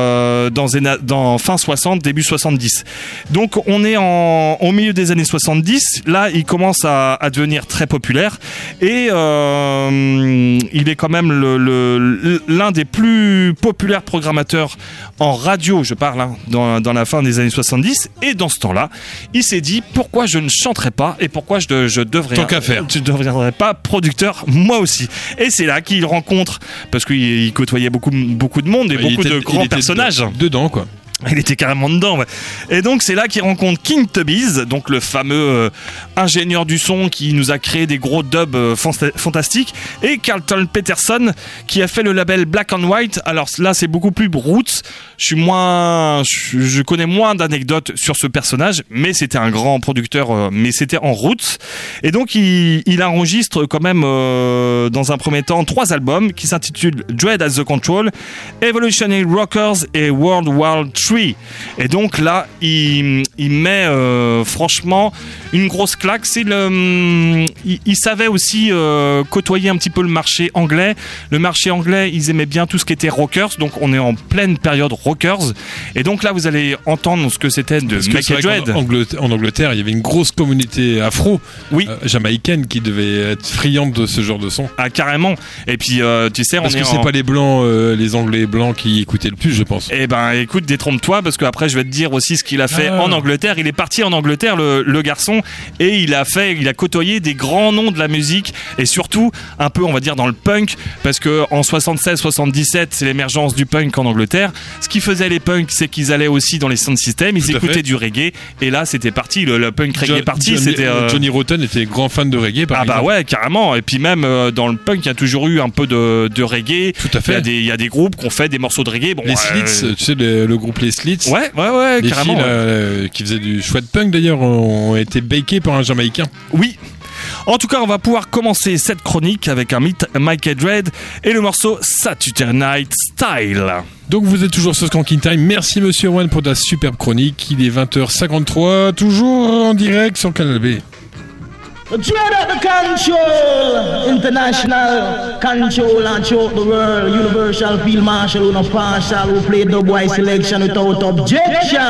dans fin 60, début 70. Donc on est au milieu des années 70. Là, il commence à devenir très populaire, et il est quand même l'un des plus populaires programmateurs en radio, je parle, dans la fin des années 70. Et dans ce temps-là, il s'est dit: pourquoi je ne chanterais pas, et pourquoi je devrais Tant qu'à faire. je ne deviendrais pas producteur moi aussi. Et c'est là qu'il rencontre, parce qu'il côtoyait beaucoup de monde et beaucoup de grands personnages. Dedans, quoi. Il était carrément dedans, ouais. Et donc c'est là qu'il rencontre King Tubbies, donc le fameux ingénieur du son qui nous a créé des gros dubs fantastiques, et Carlton Peterson qui a fait le label Black and White. Alors là, c'est beaucoup plus roots. Je connais moins d'anecdotes sur ce personnage, mais c'était un grand producteur, mais c'était en roots. Et donc il enregistre quand même dans un premier temps 3 albums qui s'intitulent Dread at the Control, Evolutionary Rockers et World War III. Et donc là, il met franchement une grosse claque. Il savait aussi côtoyer un petit peu le marché anglais. Le marché anglais, ils aimaient bien tout ce qui était rockers. Donc on est en pleine période rockers. Et donc là, vous allez entendre ce que c'était de Mikey Dread. En Angleterre, il y avait une grosse communauté afro, jamaïcaine, qui devait être friande de ce genre de son. Ah, carrément. Et puis, tu sais, parce que c'est pas les blancs, les Anglais blancs qui écoutaient le plus, je pense. Eh ben, écoute, détrompe-toi, parce qu'après, je vais te dire aussi ce qu'il a fait en Angleterre. Il est parti en Angleterre, le garçon, et il a côtoyé des grands noms de la musique, et surtout un peu, on va dire, dans le punk, parce que en 76-77, c'est l'émergence du punk en Angleterre. Ce qui faisait les punks, c'est qu'ils allaient aussi dans les sound systems, ils écoutaient du reggae, et là, c'était parti, le punk reggae parti. Johnny Rotten était grand fan de reggae, par exemple. Bah ouais, carrément. Et puis même dans le punk, il y a toujours eu un peu de reggae. Tout à fait. Il y a des groupes qui ont fait des morceaux de reggae. Bon, les Slits, tu sais, le groupe Les Slits. Ouais, les carrément. Filles, qui faisaient du chouette punk d'ailleurs, ont été bakés par un Jamaïcain. Oui. En tout cas, on va pouvoir commencer cette chronique avec un Mikey Dread et le morceau Saturday Night Style. Donc vous êtes toujours sur Skanking Time. Merci Monsieur Owen pour ta superbe chronique. Il est 20h53, toujours en direct sur Canal B. Dread at the control, international control and choke the world. Universal field marshal, who no partial, who play dubwise selection without objection.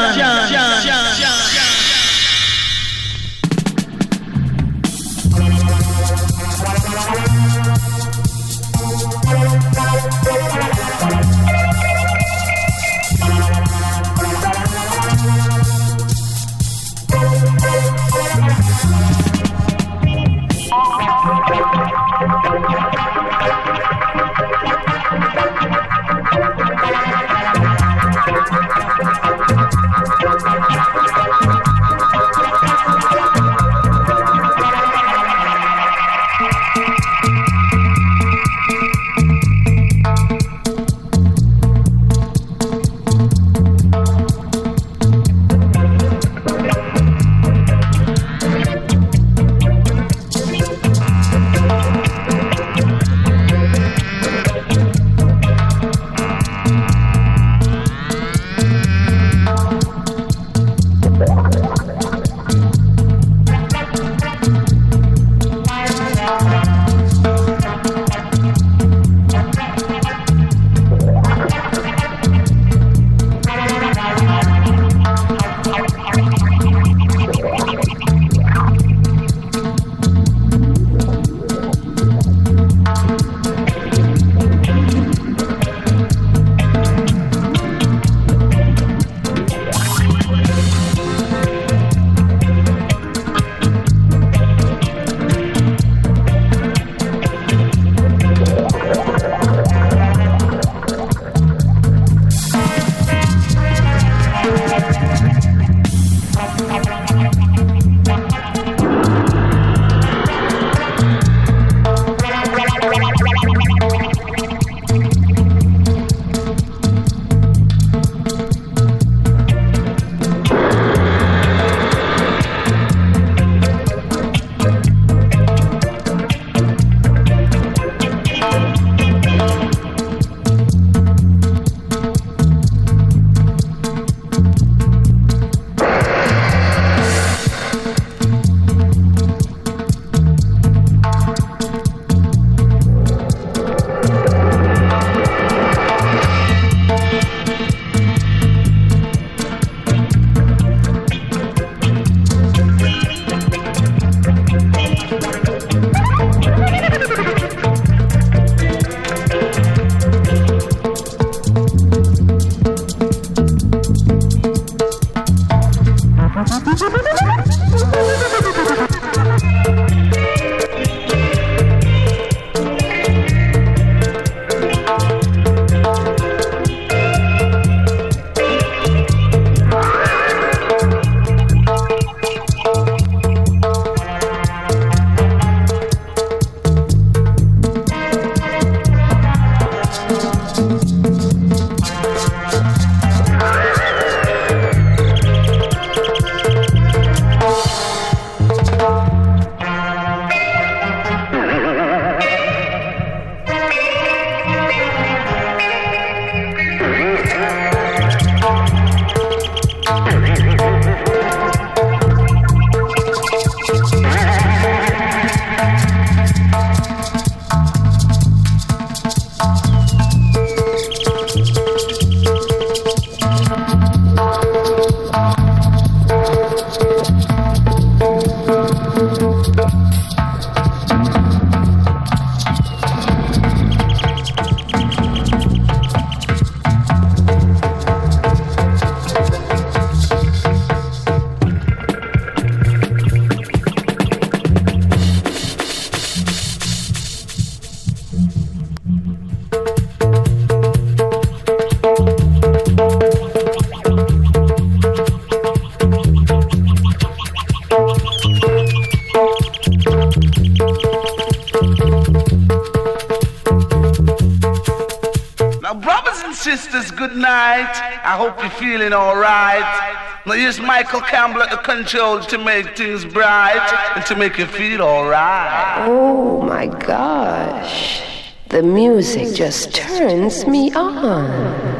sisters, good night. I hope you're feeling alright. Now here's Michael Campbell at the control to make things bright and to make you feel alright. Oh my gosh. The music just turns me on.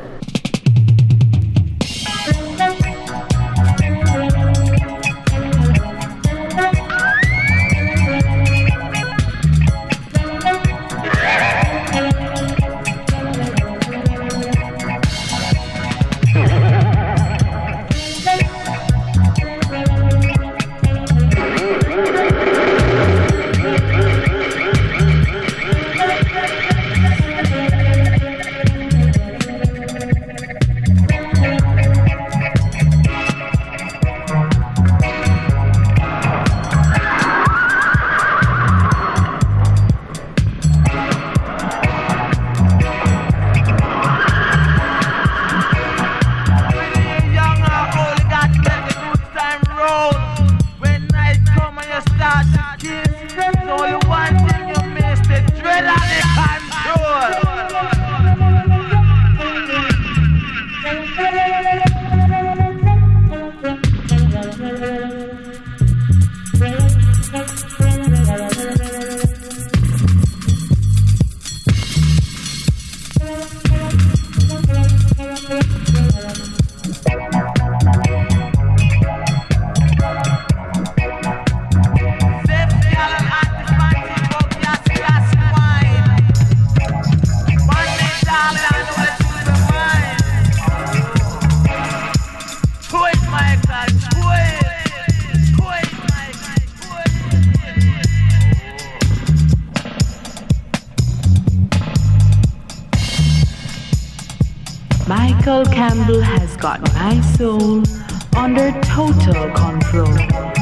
Michael Campbell has got my soul under total control.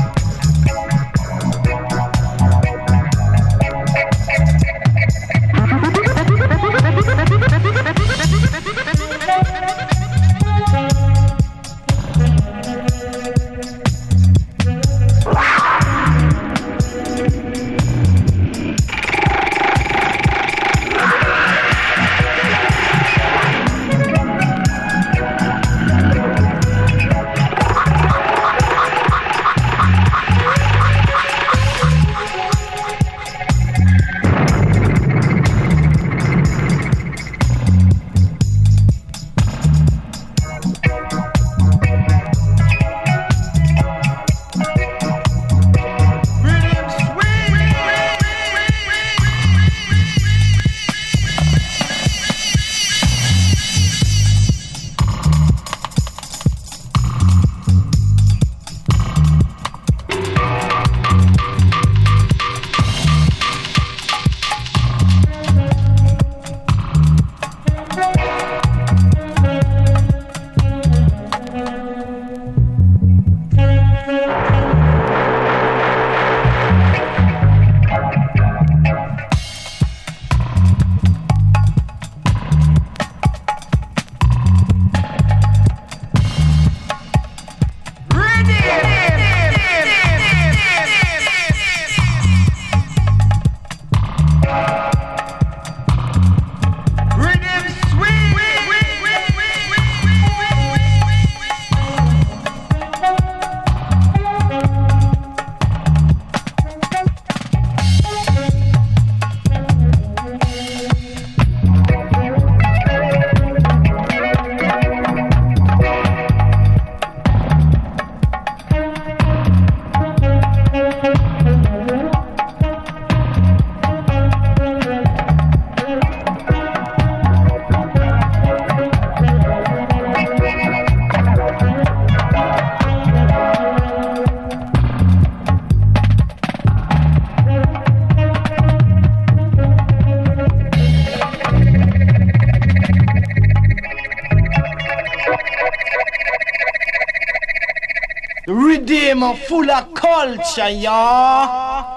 Rhythm full of culture, y'all.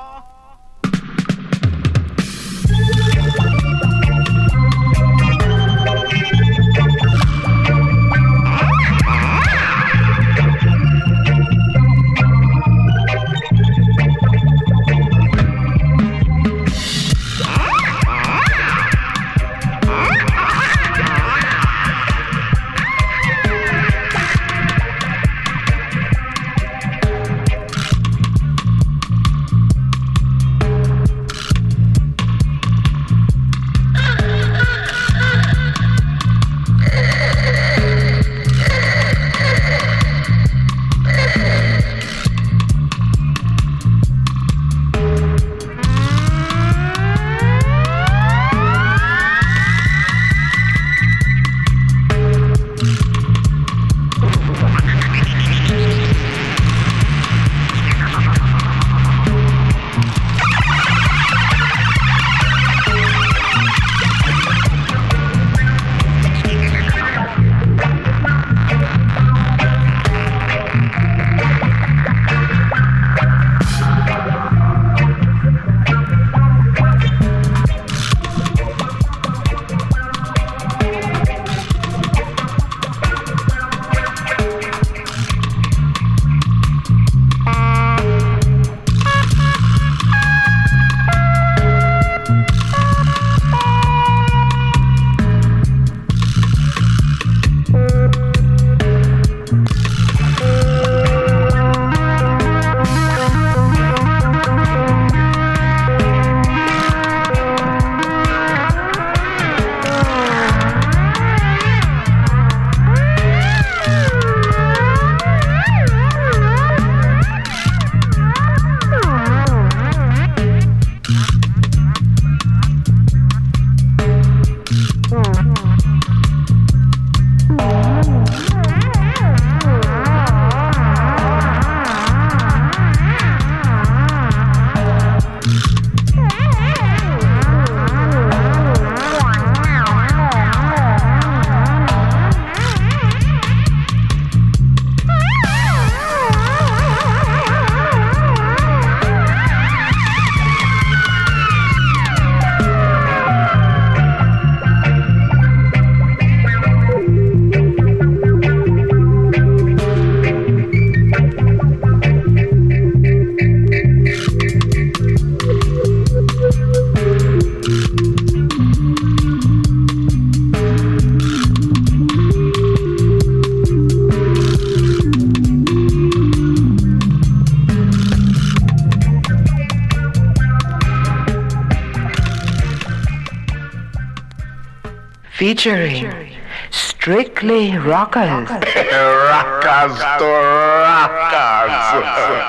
featuring Strictly Rockers. Rockers to rockers.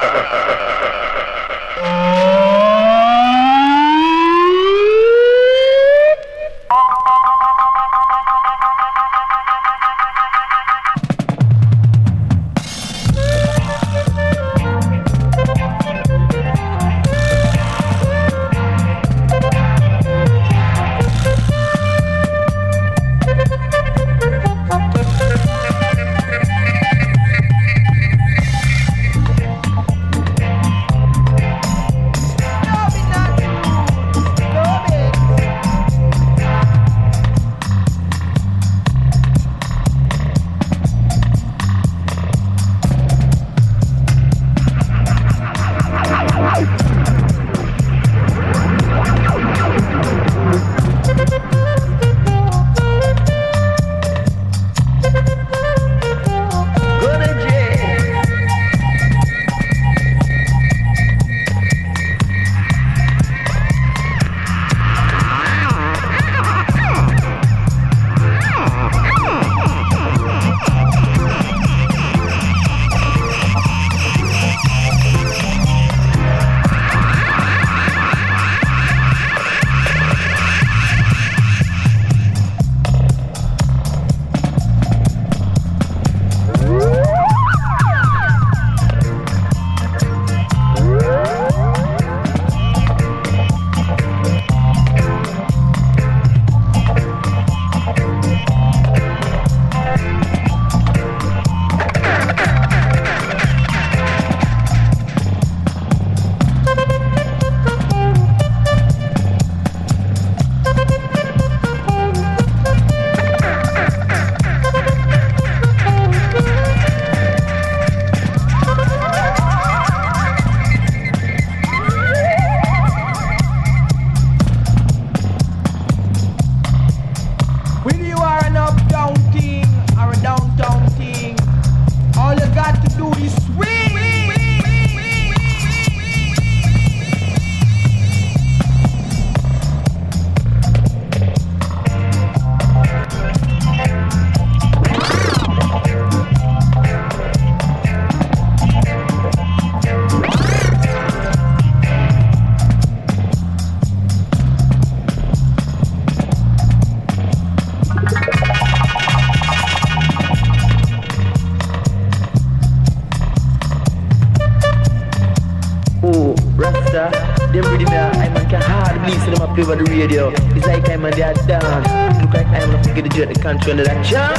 Over the radio, it's like I'm on that dance. Look like I'm gonna get the jet, the country under that jump.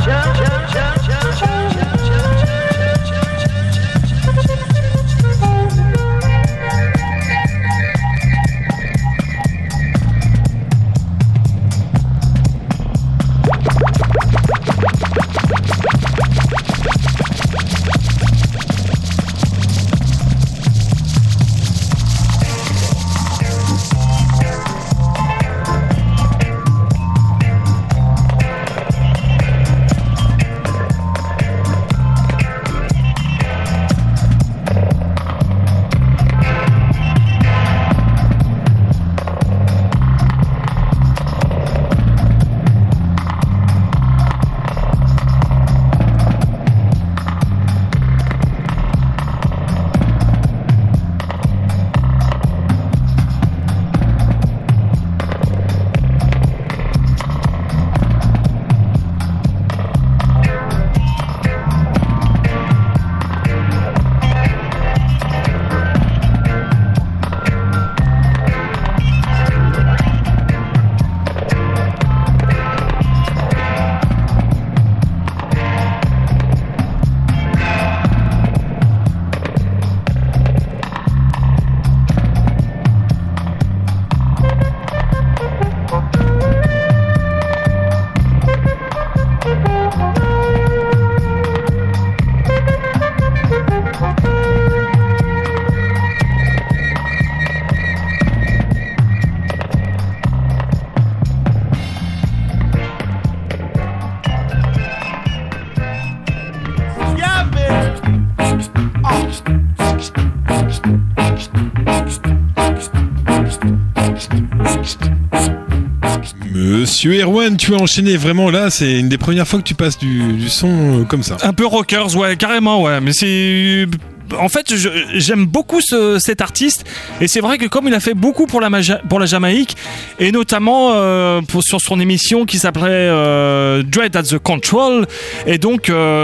Monsieur Erwan, tu as enchaîné vraiment là, c'est une des premières fois que tu passes du son comme ça. Un peu rockers, ouais, carrément, ouais. Mais c'est... En fait, j'aime beaucoup cet artiste, et c'est vrai que comme il a fait beaucoup pour la Jamaïque, et notamment sur son émission qui s'appelait Dread at the Control, et donc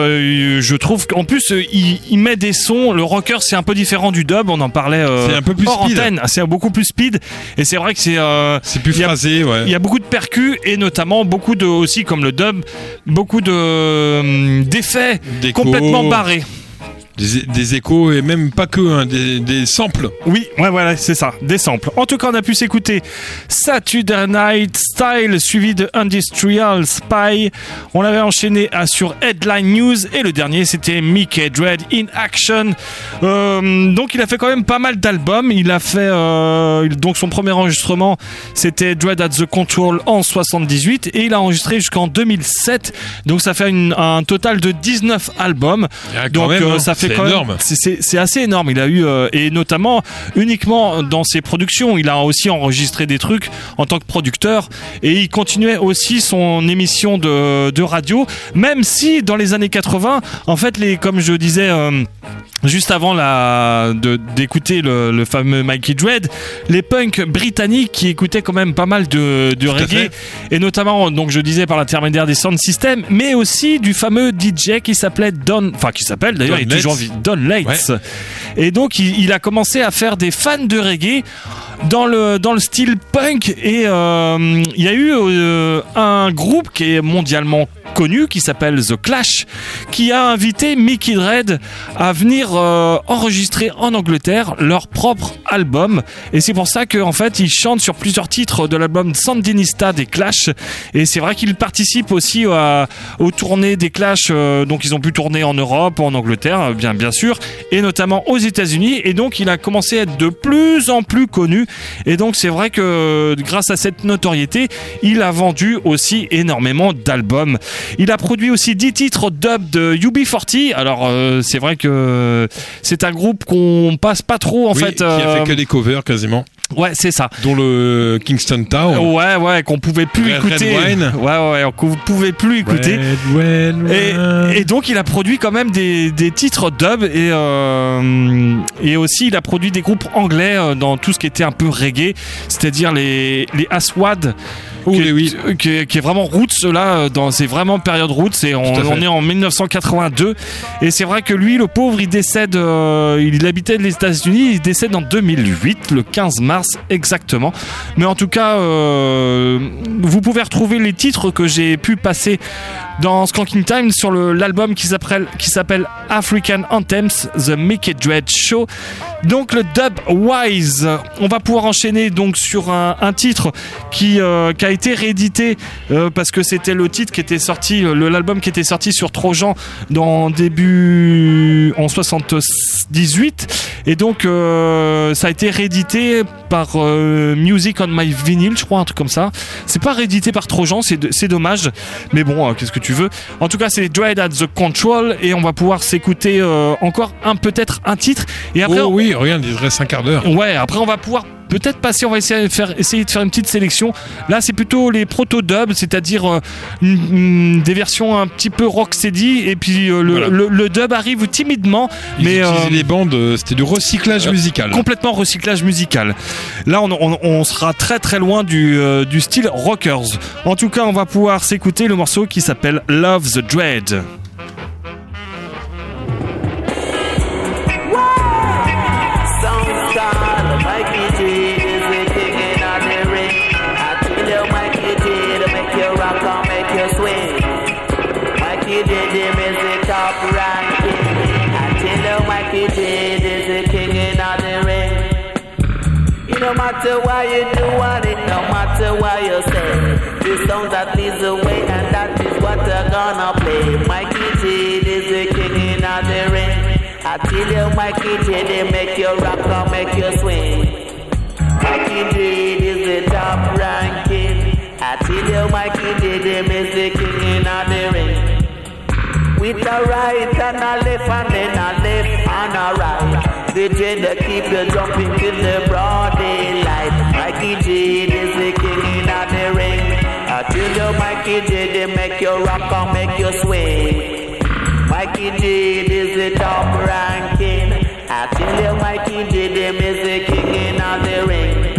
je trouve qu'en plus il met des sons. Le rocker, c'est un peu différent du dub, on en parlait c'est un peu plus hors speed. antenne, c'est beaucoup plus speed, et c'est vrai que c'est plus phrasé, ouais. Il y a beaucoup de percus, et notamment beaucoup de, aussi comme le dub, beaucoup de d'effets complètement barrés. Des échos, et même pas que, hein, des samples. Oui, ouais, voilà, c'est ça, des samples. En tout cas, on a pu s'écouter Saturday Night Style suivi de Industrial Spy. On l'avait enchaîné sur Headline News, et le dernier c'était Mickey Dread in Action. Donc il a fait quand même pas mal d'albums. Il a fait donc son premier enregistrement c'était Dread at the Control en 78, et il a enregistré jusqu'en 2007. Donc ça fait un total de 19 albums. Donc même, hein. ça fait c'est quand énorme. même, c'est assez énorme. Il a eu et notamment uniquement dans ses productions, il a aussi enregistré des trucs en tant que producteur, et il continuait aussi son émission de radio, même si dans les années 80, en fait, comme je disais juste avant d'écouter le fameux Mikey Dread, les punks britanniques qui écoutaient quand même pas mal de reggae, et notamment, donc je disais, par l'intermédiaire des sound systems, mais aussi du fameux DJ qui s'appelait qui s'appelle d'ailleurs, il est toujours Don Lates. Ouais. Et donc il a commencé à faire des fans de reggae dans le style punk, et il y a eu un groupe qui est mondialement connu qui s'appelle The Clash, qui a invité Mickey Dread à venir enregistrer en Angleterre leur propre album, et c'est pour ça qu'en fait il chante sur plusieurs titres de l'album Sandinista des Clash, et c'est vrai qu'il participe aussi aux tournées des Clash, donc ils ont pu tourner en Europe, en Angleterre bien sûr, et notamment aux États-Unis, et donc il a commencé à être de plus en plus connu, et donc c'est vrai que grâce à cette notoriété il a vendu aussi énormément d'albums. Il a produit aussi 10 titres dub de UB40. Alors c'est vrai que c'est un groupe qu'on passe pas trop en fait. Qui a fait que des covers quasiment. Ouais, c'est ça. Dont le Kingston Town. Ouais, qu'on pouvait plus écouter. Red Wine. Ouais, qu'on pouvait plus écouter. Et donc il a produit quand même des titres dub, et aussi il a produit des groupes anglais dans tout ce qui était un peu reggae, c'est-à-dire les Aswad. Qui est vraiment roots là, c'est vraiment période roots, et on est en 1982, et c'est vrai que lui, le pauvre, il décède, il habitait les États-Unis, il décède en 2008, le 15 mars exactement. Mais en tout cas, vous pouvez retrouver les titres que j'ai pu passer dans Skanking Time sur l'album qui s'appelle African Anthems, The Mickey Dread Show. Donc le dub Wise. On va pouvoir enchaîner donc sur un titre qui a été réédité parce que c'était le titre qui était sorti, l'album qui était sorti sur Trojan en 78, et donc ça a été réédité par Music on My Vinyl, je crois, un truc comme ça. C'est pas réédité par Trojan, c'est dommage, mais bon, qu'est-ce que tu veux. En tout cas, c'est Dread at the Control, et on va pouvoir s'écouter encore peut-être un titre, et après regarde, il reste un quart d'heure. Ouais, après on va pouvoir peut-être passer, on va essayer de faire une petite sélection. Là, c'est plutôt les proto-dubs, c'est-à-dire des versions un petit peu rocksteady, et puis le dub arrive timidement. Mais les bandes, c'était du recyclage musical. Complètement recyclage musical. Là, on sera très très loin du style rockers. En tout cas, on va pouvoir s'écouter le morceau qui s'appelle Love the Dread. No matter why you do want it, no matter why you say, this song that leads the way, and that is what they're gonna play. Mikey J is the king in the ring. I tell you, Mikey J, they make you rock or make you swing. Mikey J is the top ranking. I tell you, Mikey J, they make the king in the ring. With a right and a left, and then a left and a right. The dread that keep you jumping till the broad daylight. Mikey J is the king in the ring. I I tell you, Mikey J, they make you rock and make you swing. Mikey J is the top ranking. I tell you, Mikey J, them is the king in the ring.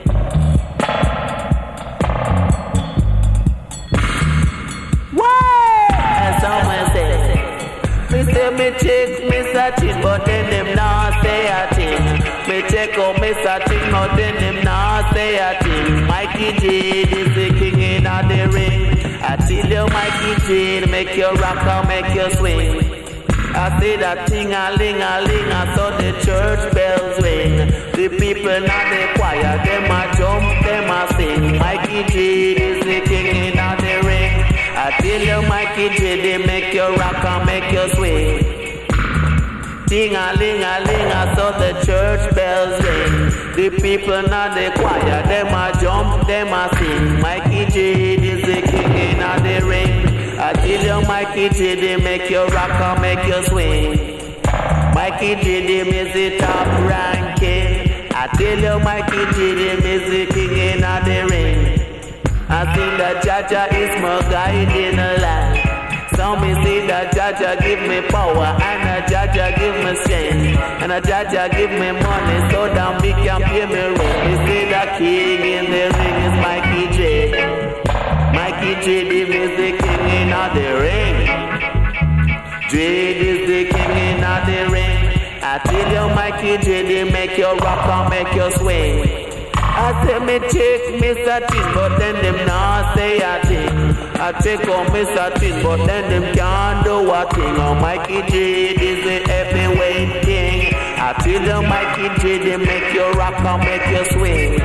And someone say, me say me check, me searching, but then them not say a thing. Me check out, me searching, but then them not say a thing. Mikey J is the king in the ring. I tell you, Mikey J, make you rock and make you swing. I say that ting-a-ling-a-ling, I saw the church bells ring. The people now the choir, them a jump, them a sing. Mikey J is the king in the ring. I tell you, Mikey J, they make you rock and make you swing. Ting-a-ling-a-ling, I saw the church bells ring. The people now the choir, them a jump, them a sing. Mikey J is the king in the ring. I tell you, Mikey J, they make you rock and make you swing. Mikey J, they is the top ranking. I tell you, Mikey J, they is the king in the ring. I think that Jaja is my guide in the land. Some may say that Jaja give me power, and a Jaja give me strength, and a Jaja give me money so that me can pay me rent. They say that king in the ring is Mikey J. Mikey J is the king in the ring. Dread is the king in the ring. I tell you, Mikey J, they make you rock and make you swing. I say me check Mr. Tin, but then them not say a thing. I check on Mr. Tin, but then them can't do a thing. Oh, Mikey J is the heavyweight king. I tell you, Mikey J, they make you rock and make you swing.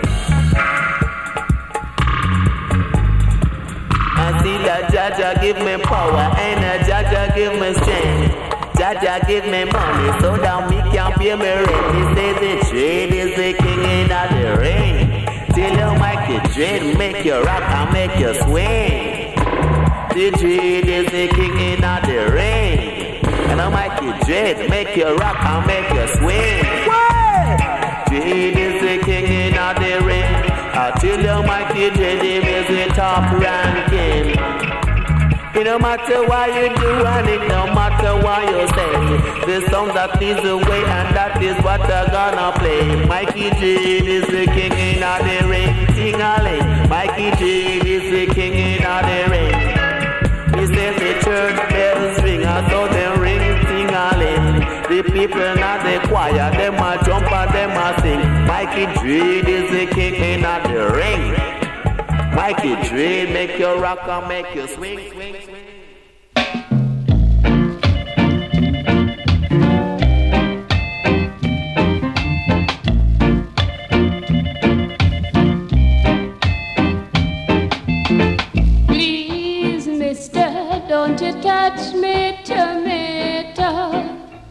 I see that Jaja give me power and a Jaja give me strength. Jaja give me money so that me can pay me rent. He say the trade is the king in the ring. Tell you Mikey J, make you rock and make you swing. The trade is the king in the ring. And I'm Mikey J, make you rock and make you swing. Trade is the king in the ring. I tell you, Mikey J, is the top ranking. It no matter what you do and it no matter what you say. The song that leads the way and that is what they're gonna play. Mikey J is the king in the ring. Ting-a-ling. Mikey J is the king in the ring. He says the church bells ring, I saw them ring, ting-a-ling. The people not the choir, them a jump and them a sing. Mikey J is the king in the ring. Mikey J, make you rock and make you swing, swing, swing. Please, mister, don't you touch me, tomato.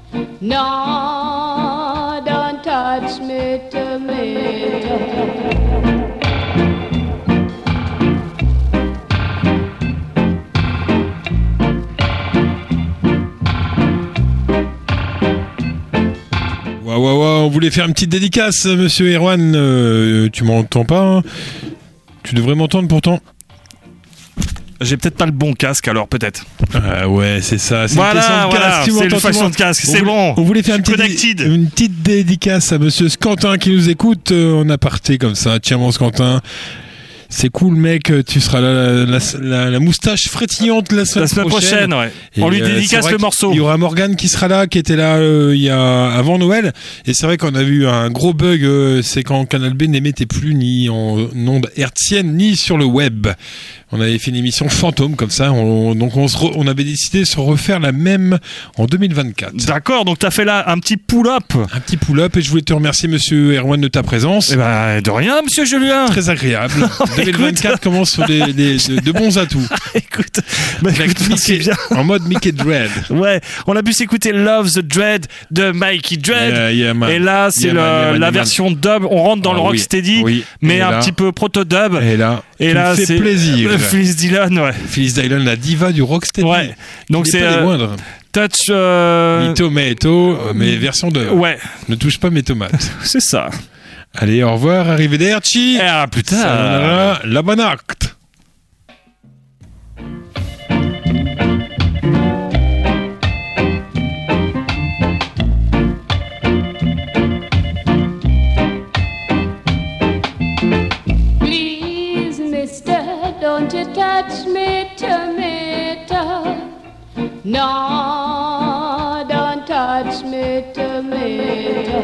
No, don't touch me, tomato. On voulait faire une petite dédicace, monsieur Erwan. Tu m'entends pas hein? Tu devrais m'entendre pourtant. J'ai peut-être pas le bon casque alors peut-être. Ah ouais, c'est ça. C'est voilà, une question de casque. c'est une question de casque. C'est bon. On voulait faire une petite dédicace à monsieur Scantin qui nous écoute en aparté comme ça. Tiens mon Scantin. C'est cool, mec. Tu seras la moustache frétillante la semaine prochaine. Ouais. On lui dédicace le morceau. Il y aura Morgane qui sera là, qui était là il y a avant Noël. Et c'est vrai qu'on a eu un gros bug. C'est quand Canal B n'émettait plus ni en ondes hertziennes ni sur le web. On avait fait une émission fantôme comme ça. Donc on avait décidé de se refaire la même en 2024. D'accord. Donc t'as fait là un petit pull-up. Un petit pull-up. Et je voulais te remercier, monsieur Erwan, de ta présence. Eh ben de rien, monsieur Julien. Très agréable. 2024 commence sur de bons atouts. Écoute, Mickey, en mode Mickey Dread. Ouais, on a pu s'écouter Love the Dread de Mikey Dread. Et là, c'est la version dub. On rentre dans le rocksteady, mais un petit peu proto-dub. Et là, c'est plaisir. Phyllis Dillon, ouais. Phyllis Dillon, la diva du rocksteady. Ouais. Donc c'est Touch Tomato, mais version dub. Ouais. Ne touche pas mes tomates. C'est ça. Allez, au revoir, arrivederci. Et à plus tard. La bonne acte. Don't you touch me, tomato. No, don't touch me, tomato.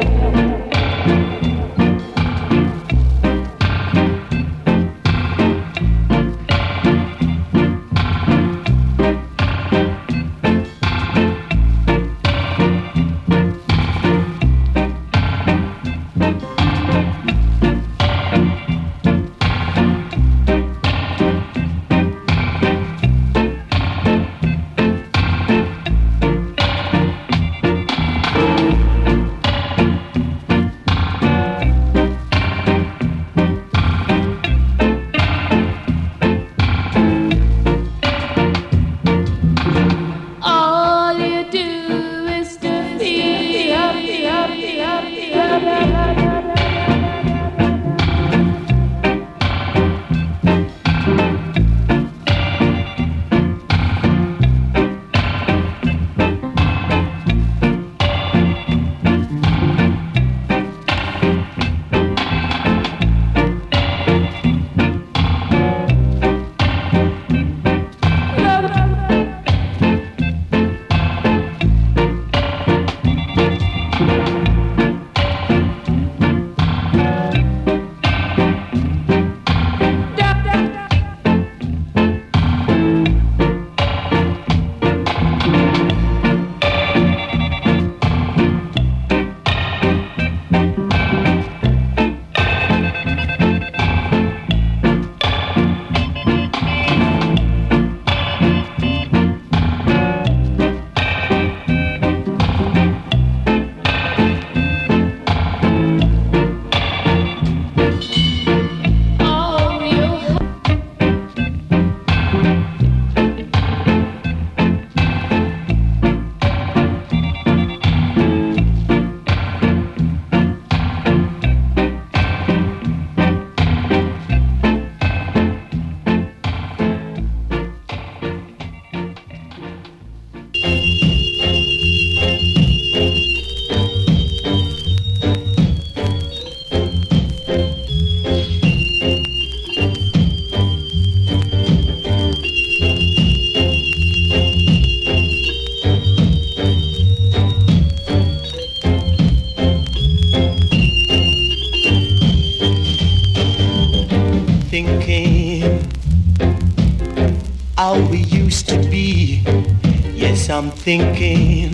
How we used to be. Yes, I'm thinking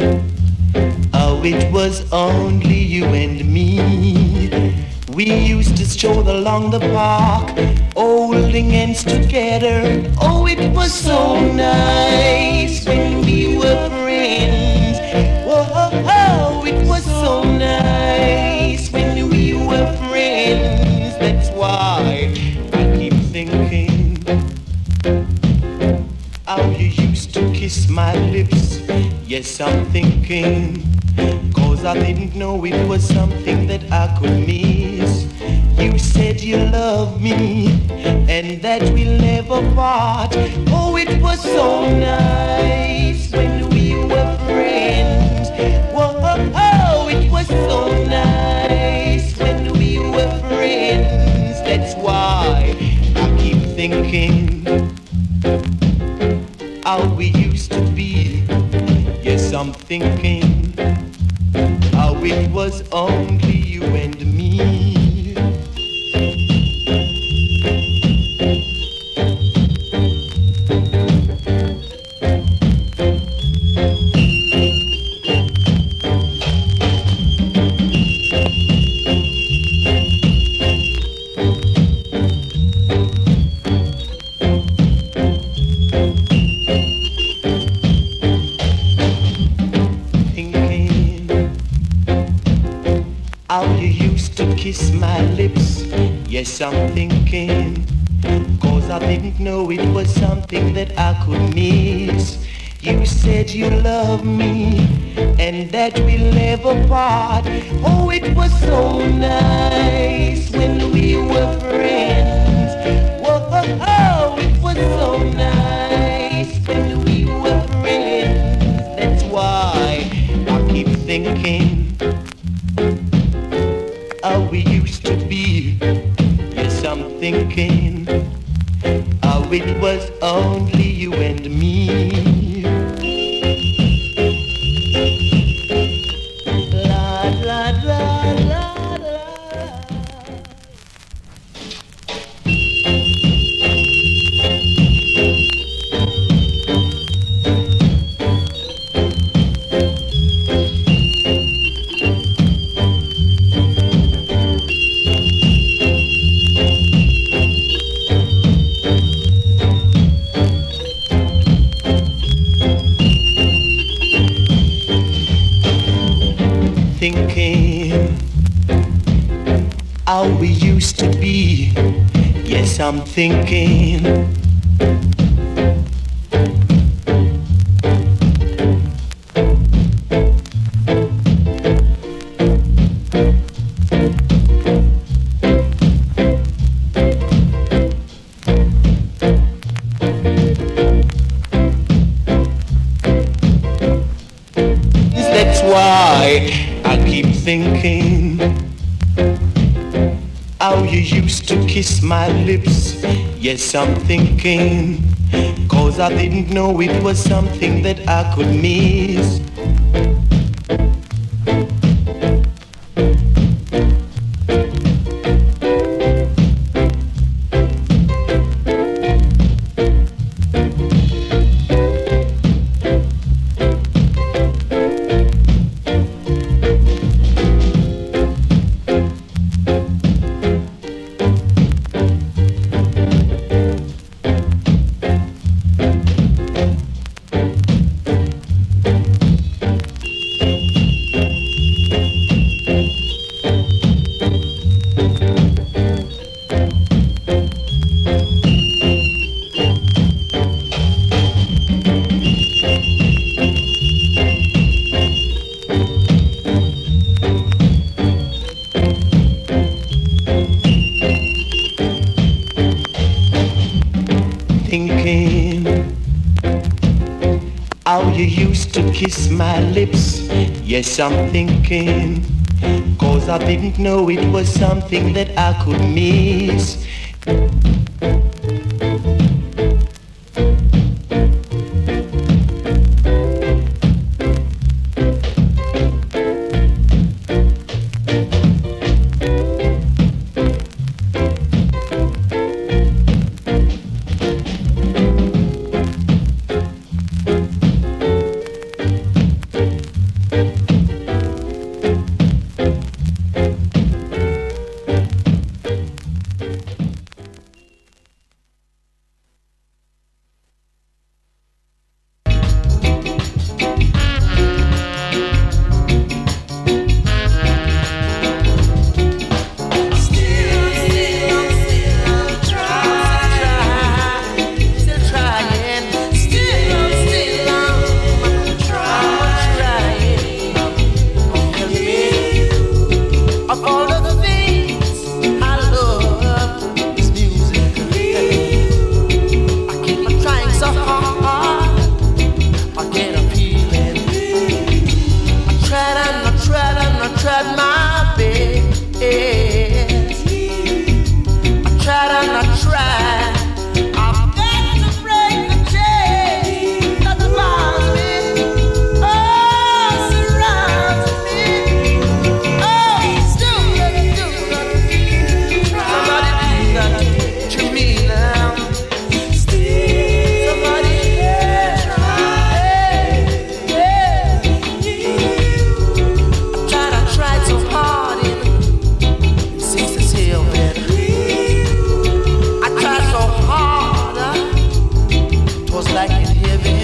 how it was only you and me. We used to stroll along the park, holding hands together. Oh, it was so nice when we were friends. Whoa, it was so nice when we were friends. That's why I keep thinking how you used to kiss my lips. Yes, I'm thinking, 'cause I didn't know it was something that I could miss. You said you love me and that we'll never part. Oh, it was so nice when we were friends. Whoa, it was so nice when we were friends. That's why I keep thinking how we used to be. Yes, I'm thinking how it was only you and me. Kiss my lips, yes, I'm thinking, 'cause I didn't know it was something that I could miss. You said you love me and that we'll never part. Oh, it was so nice when we were friends. Whoa, it was so nice when we were friends. That's why I keep thinking how we used to be. Yes, I'm thinking how it was only you and me. La la la la la. Thinking how we used to be. Yes, I'm thinking. That's why I keep thinking how you used to kiss my lips. Yes, I'm thinking, 'cause I didn't know it was something that I could miss. Thinking how you used to kiss my lips. Yes, I'm thinking, 'cause I didn't know it was something that I could miss. like in heaven.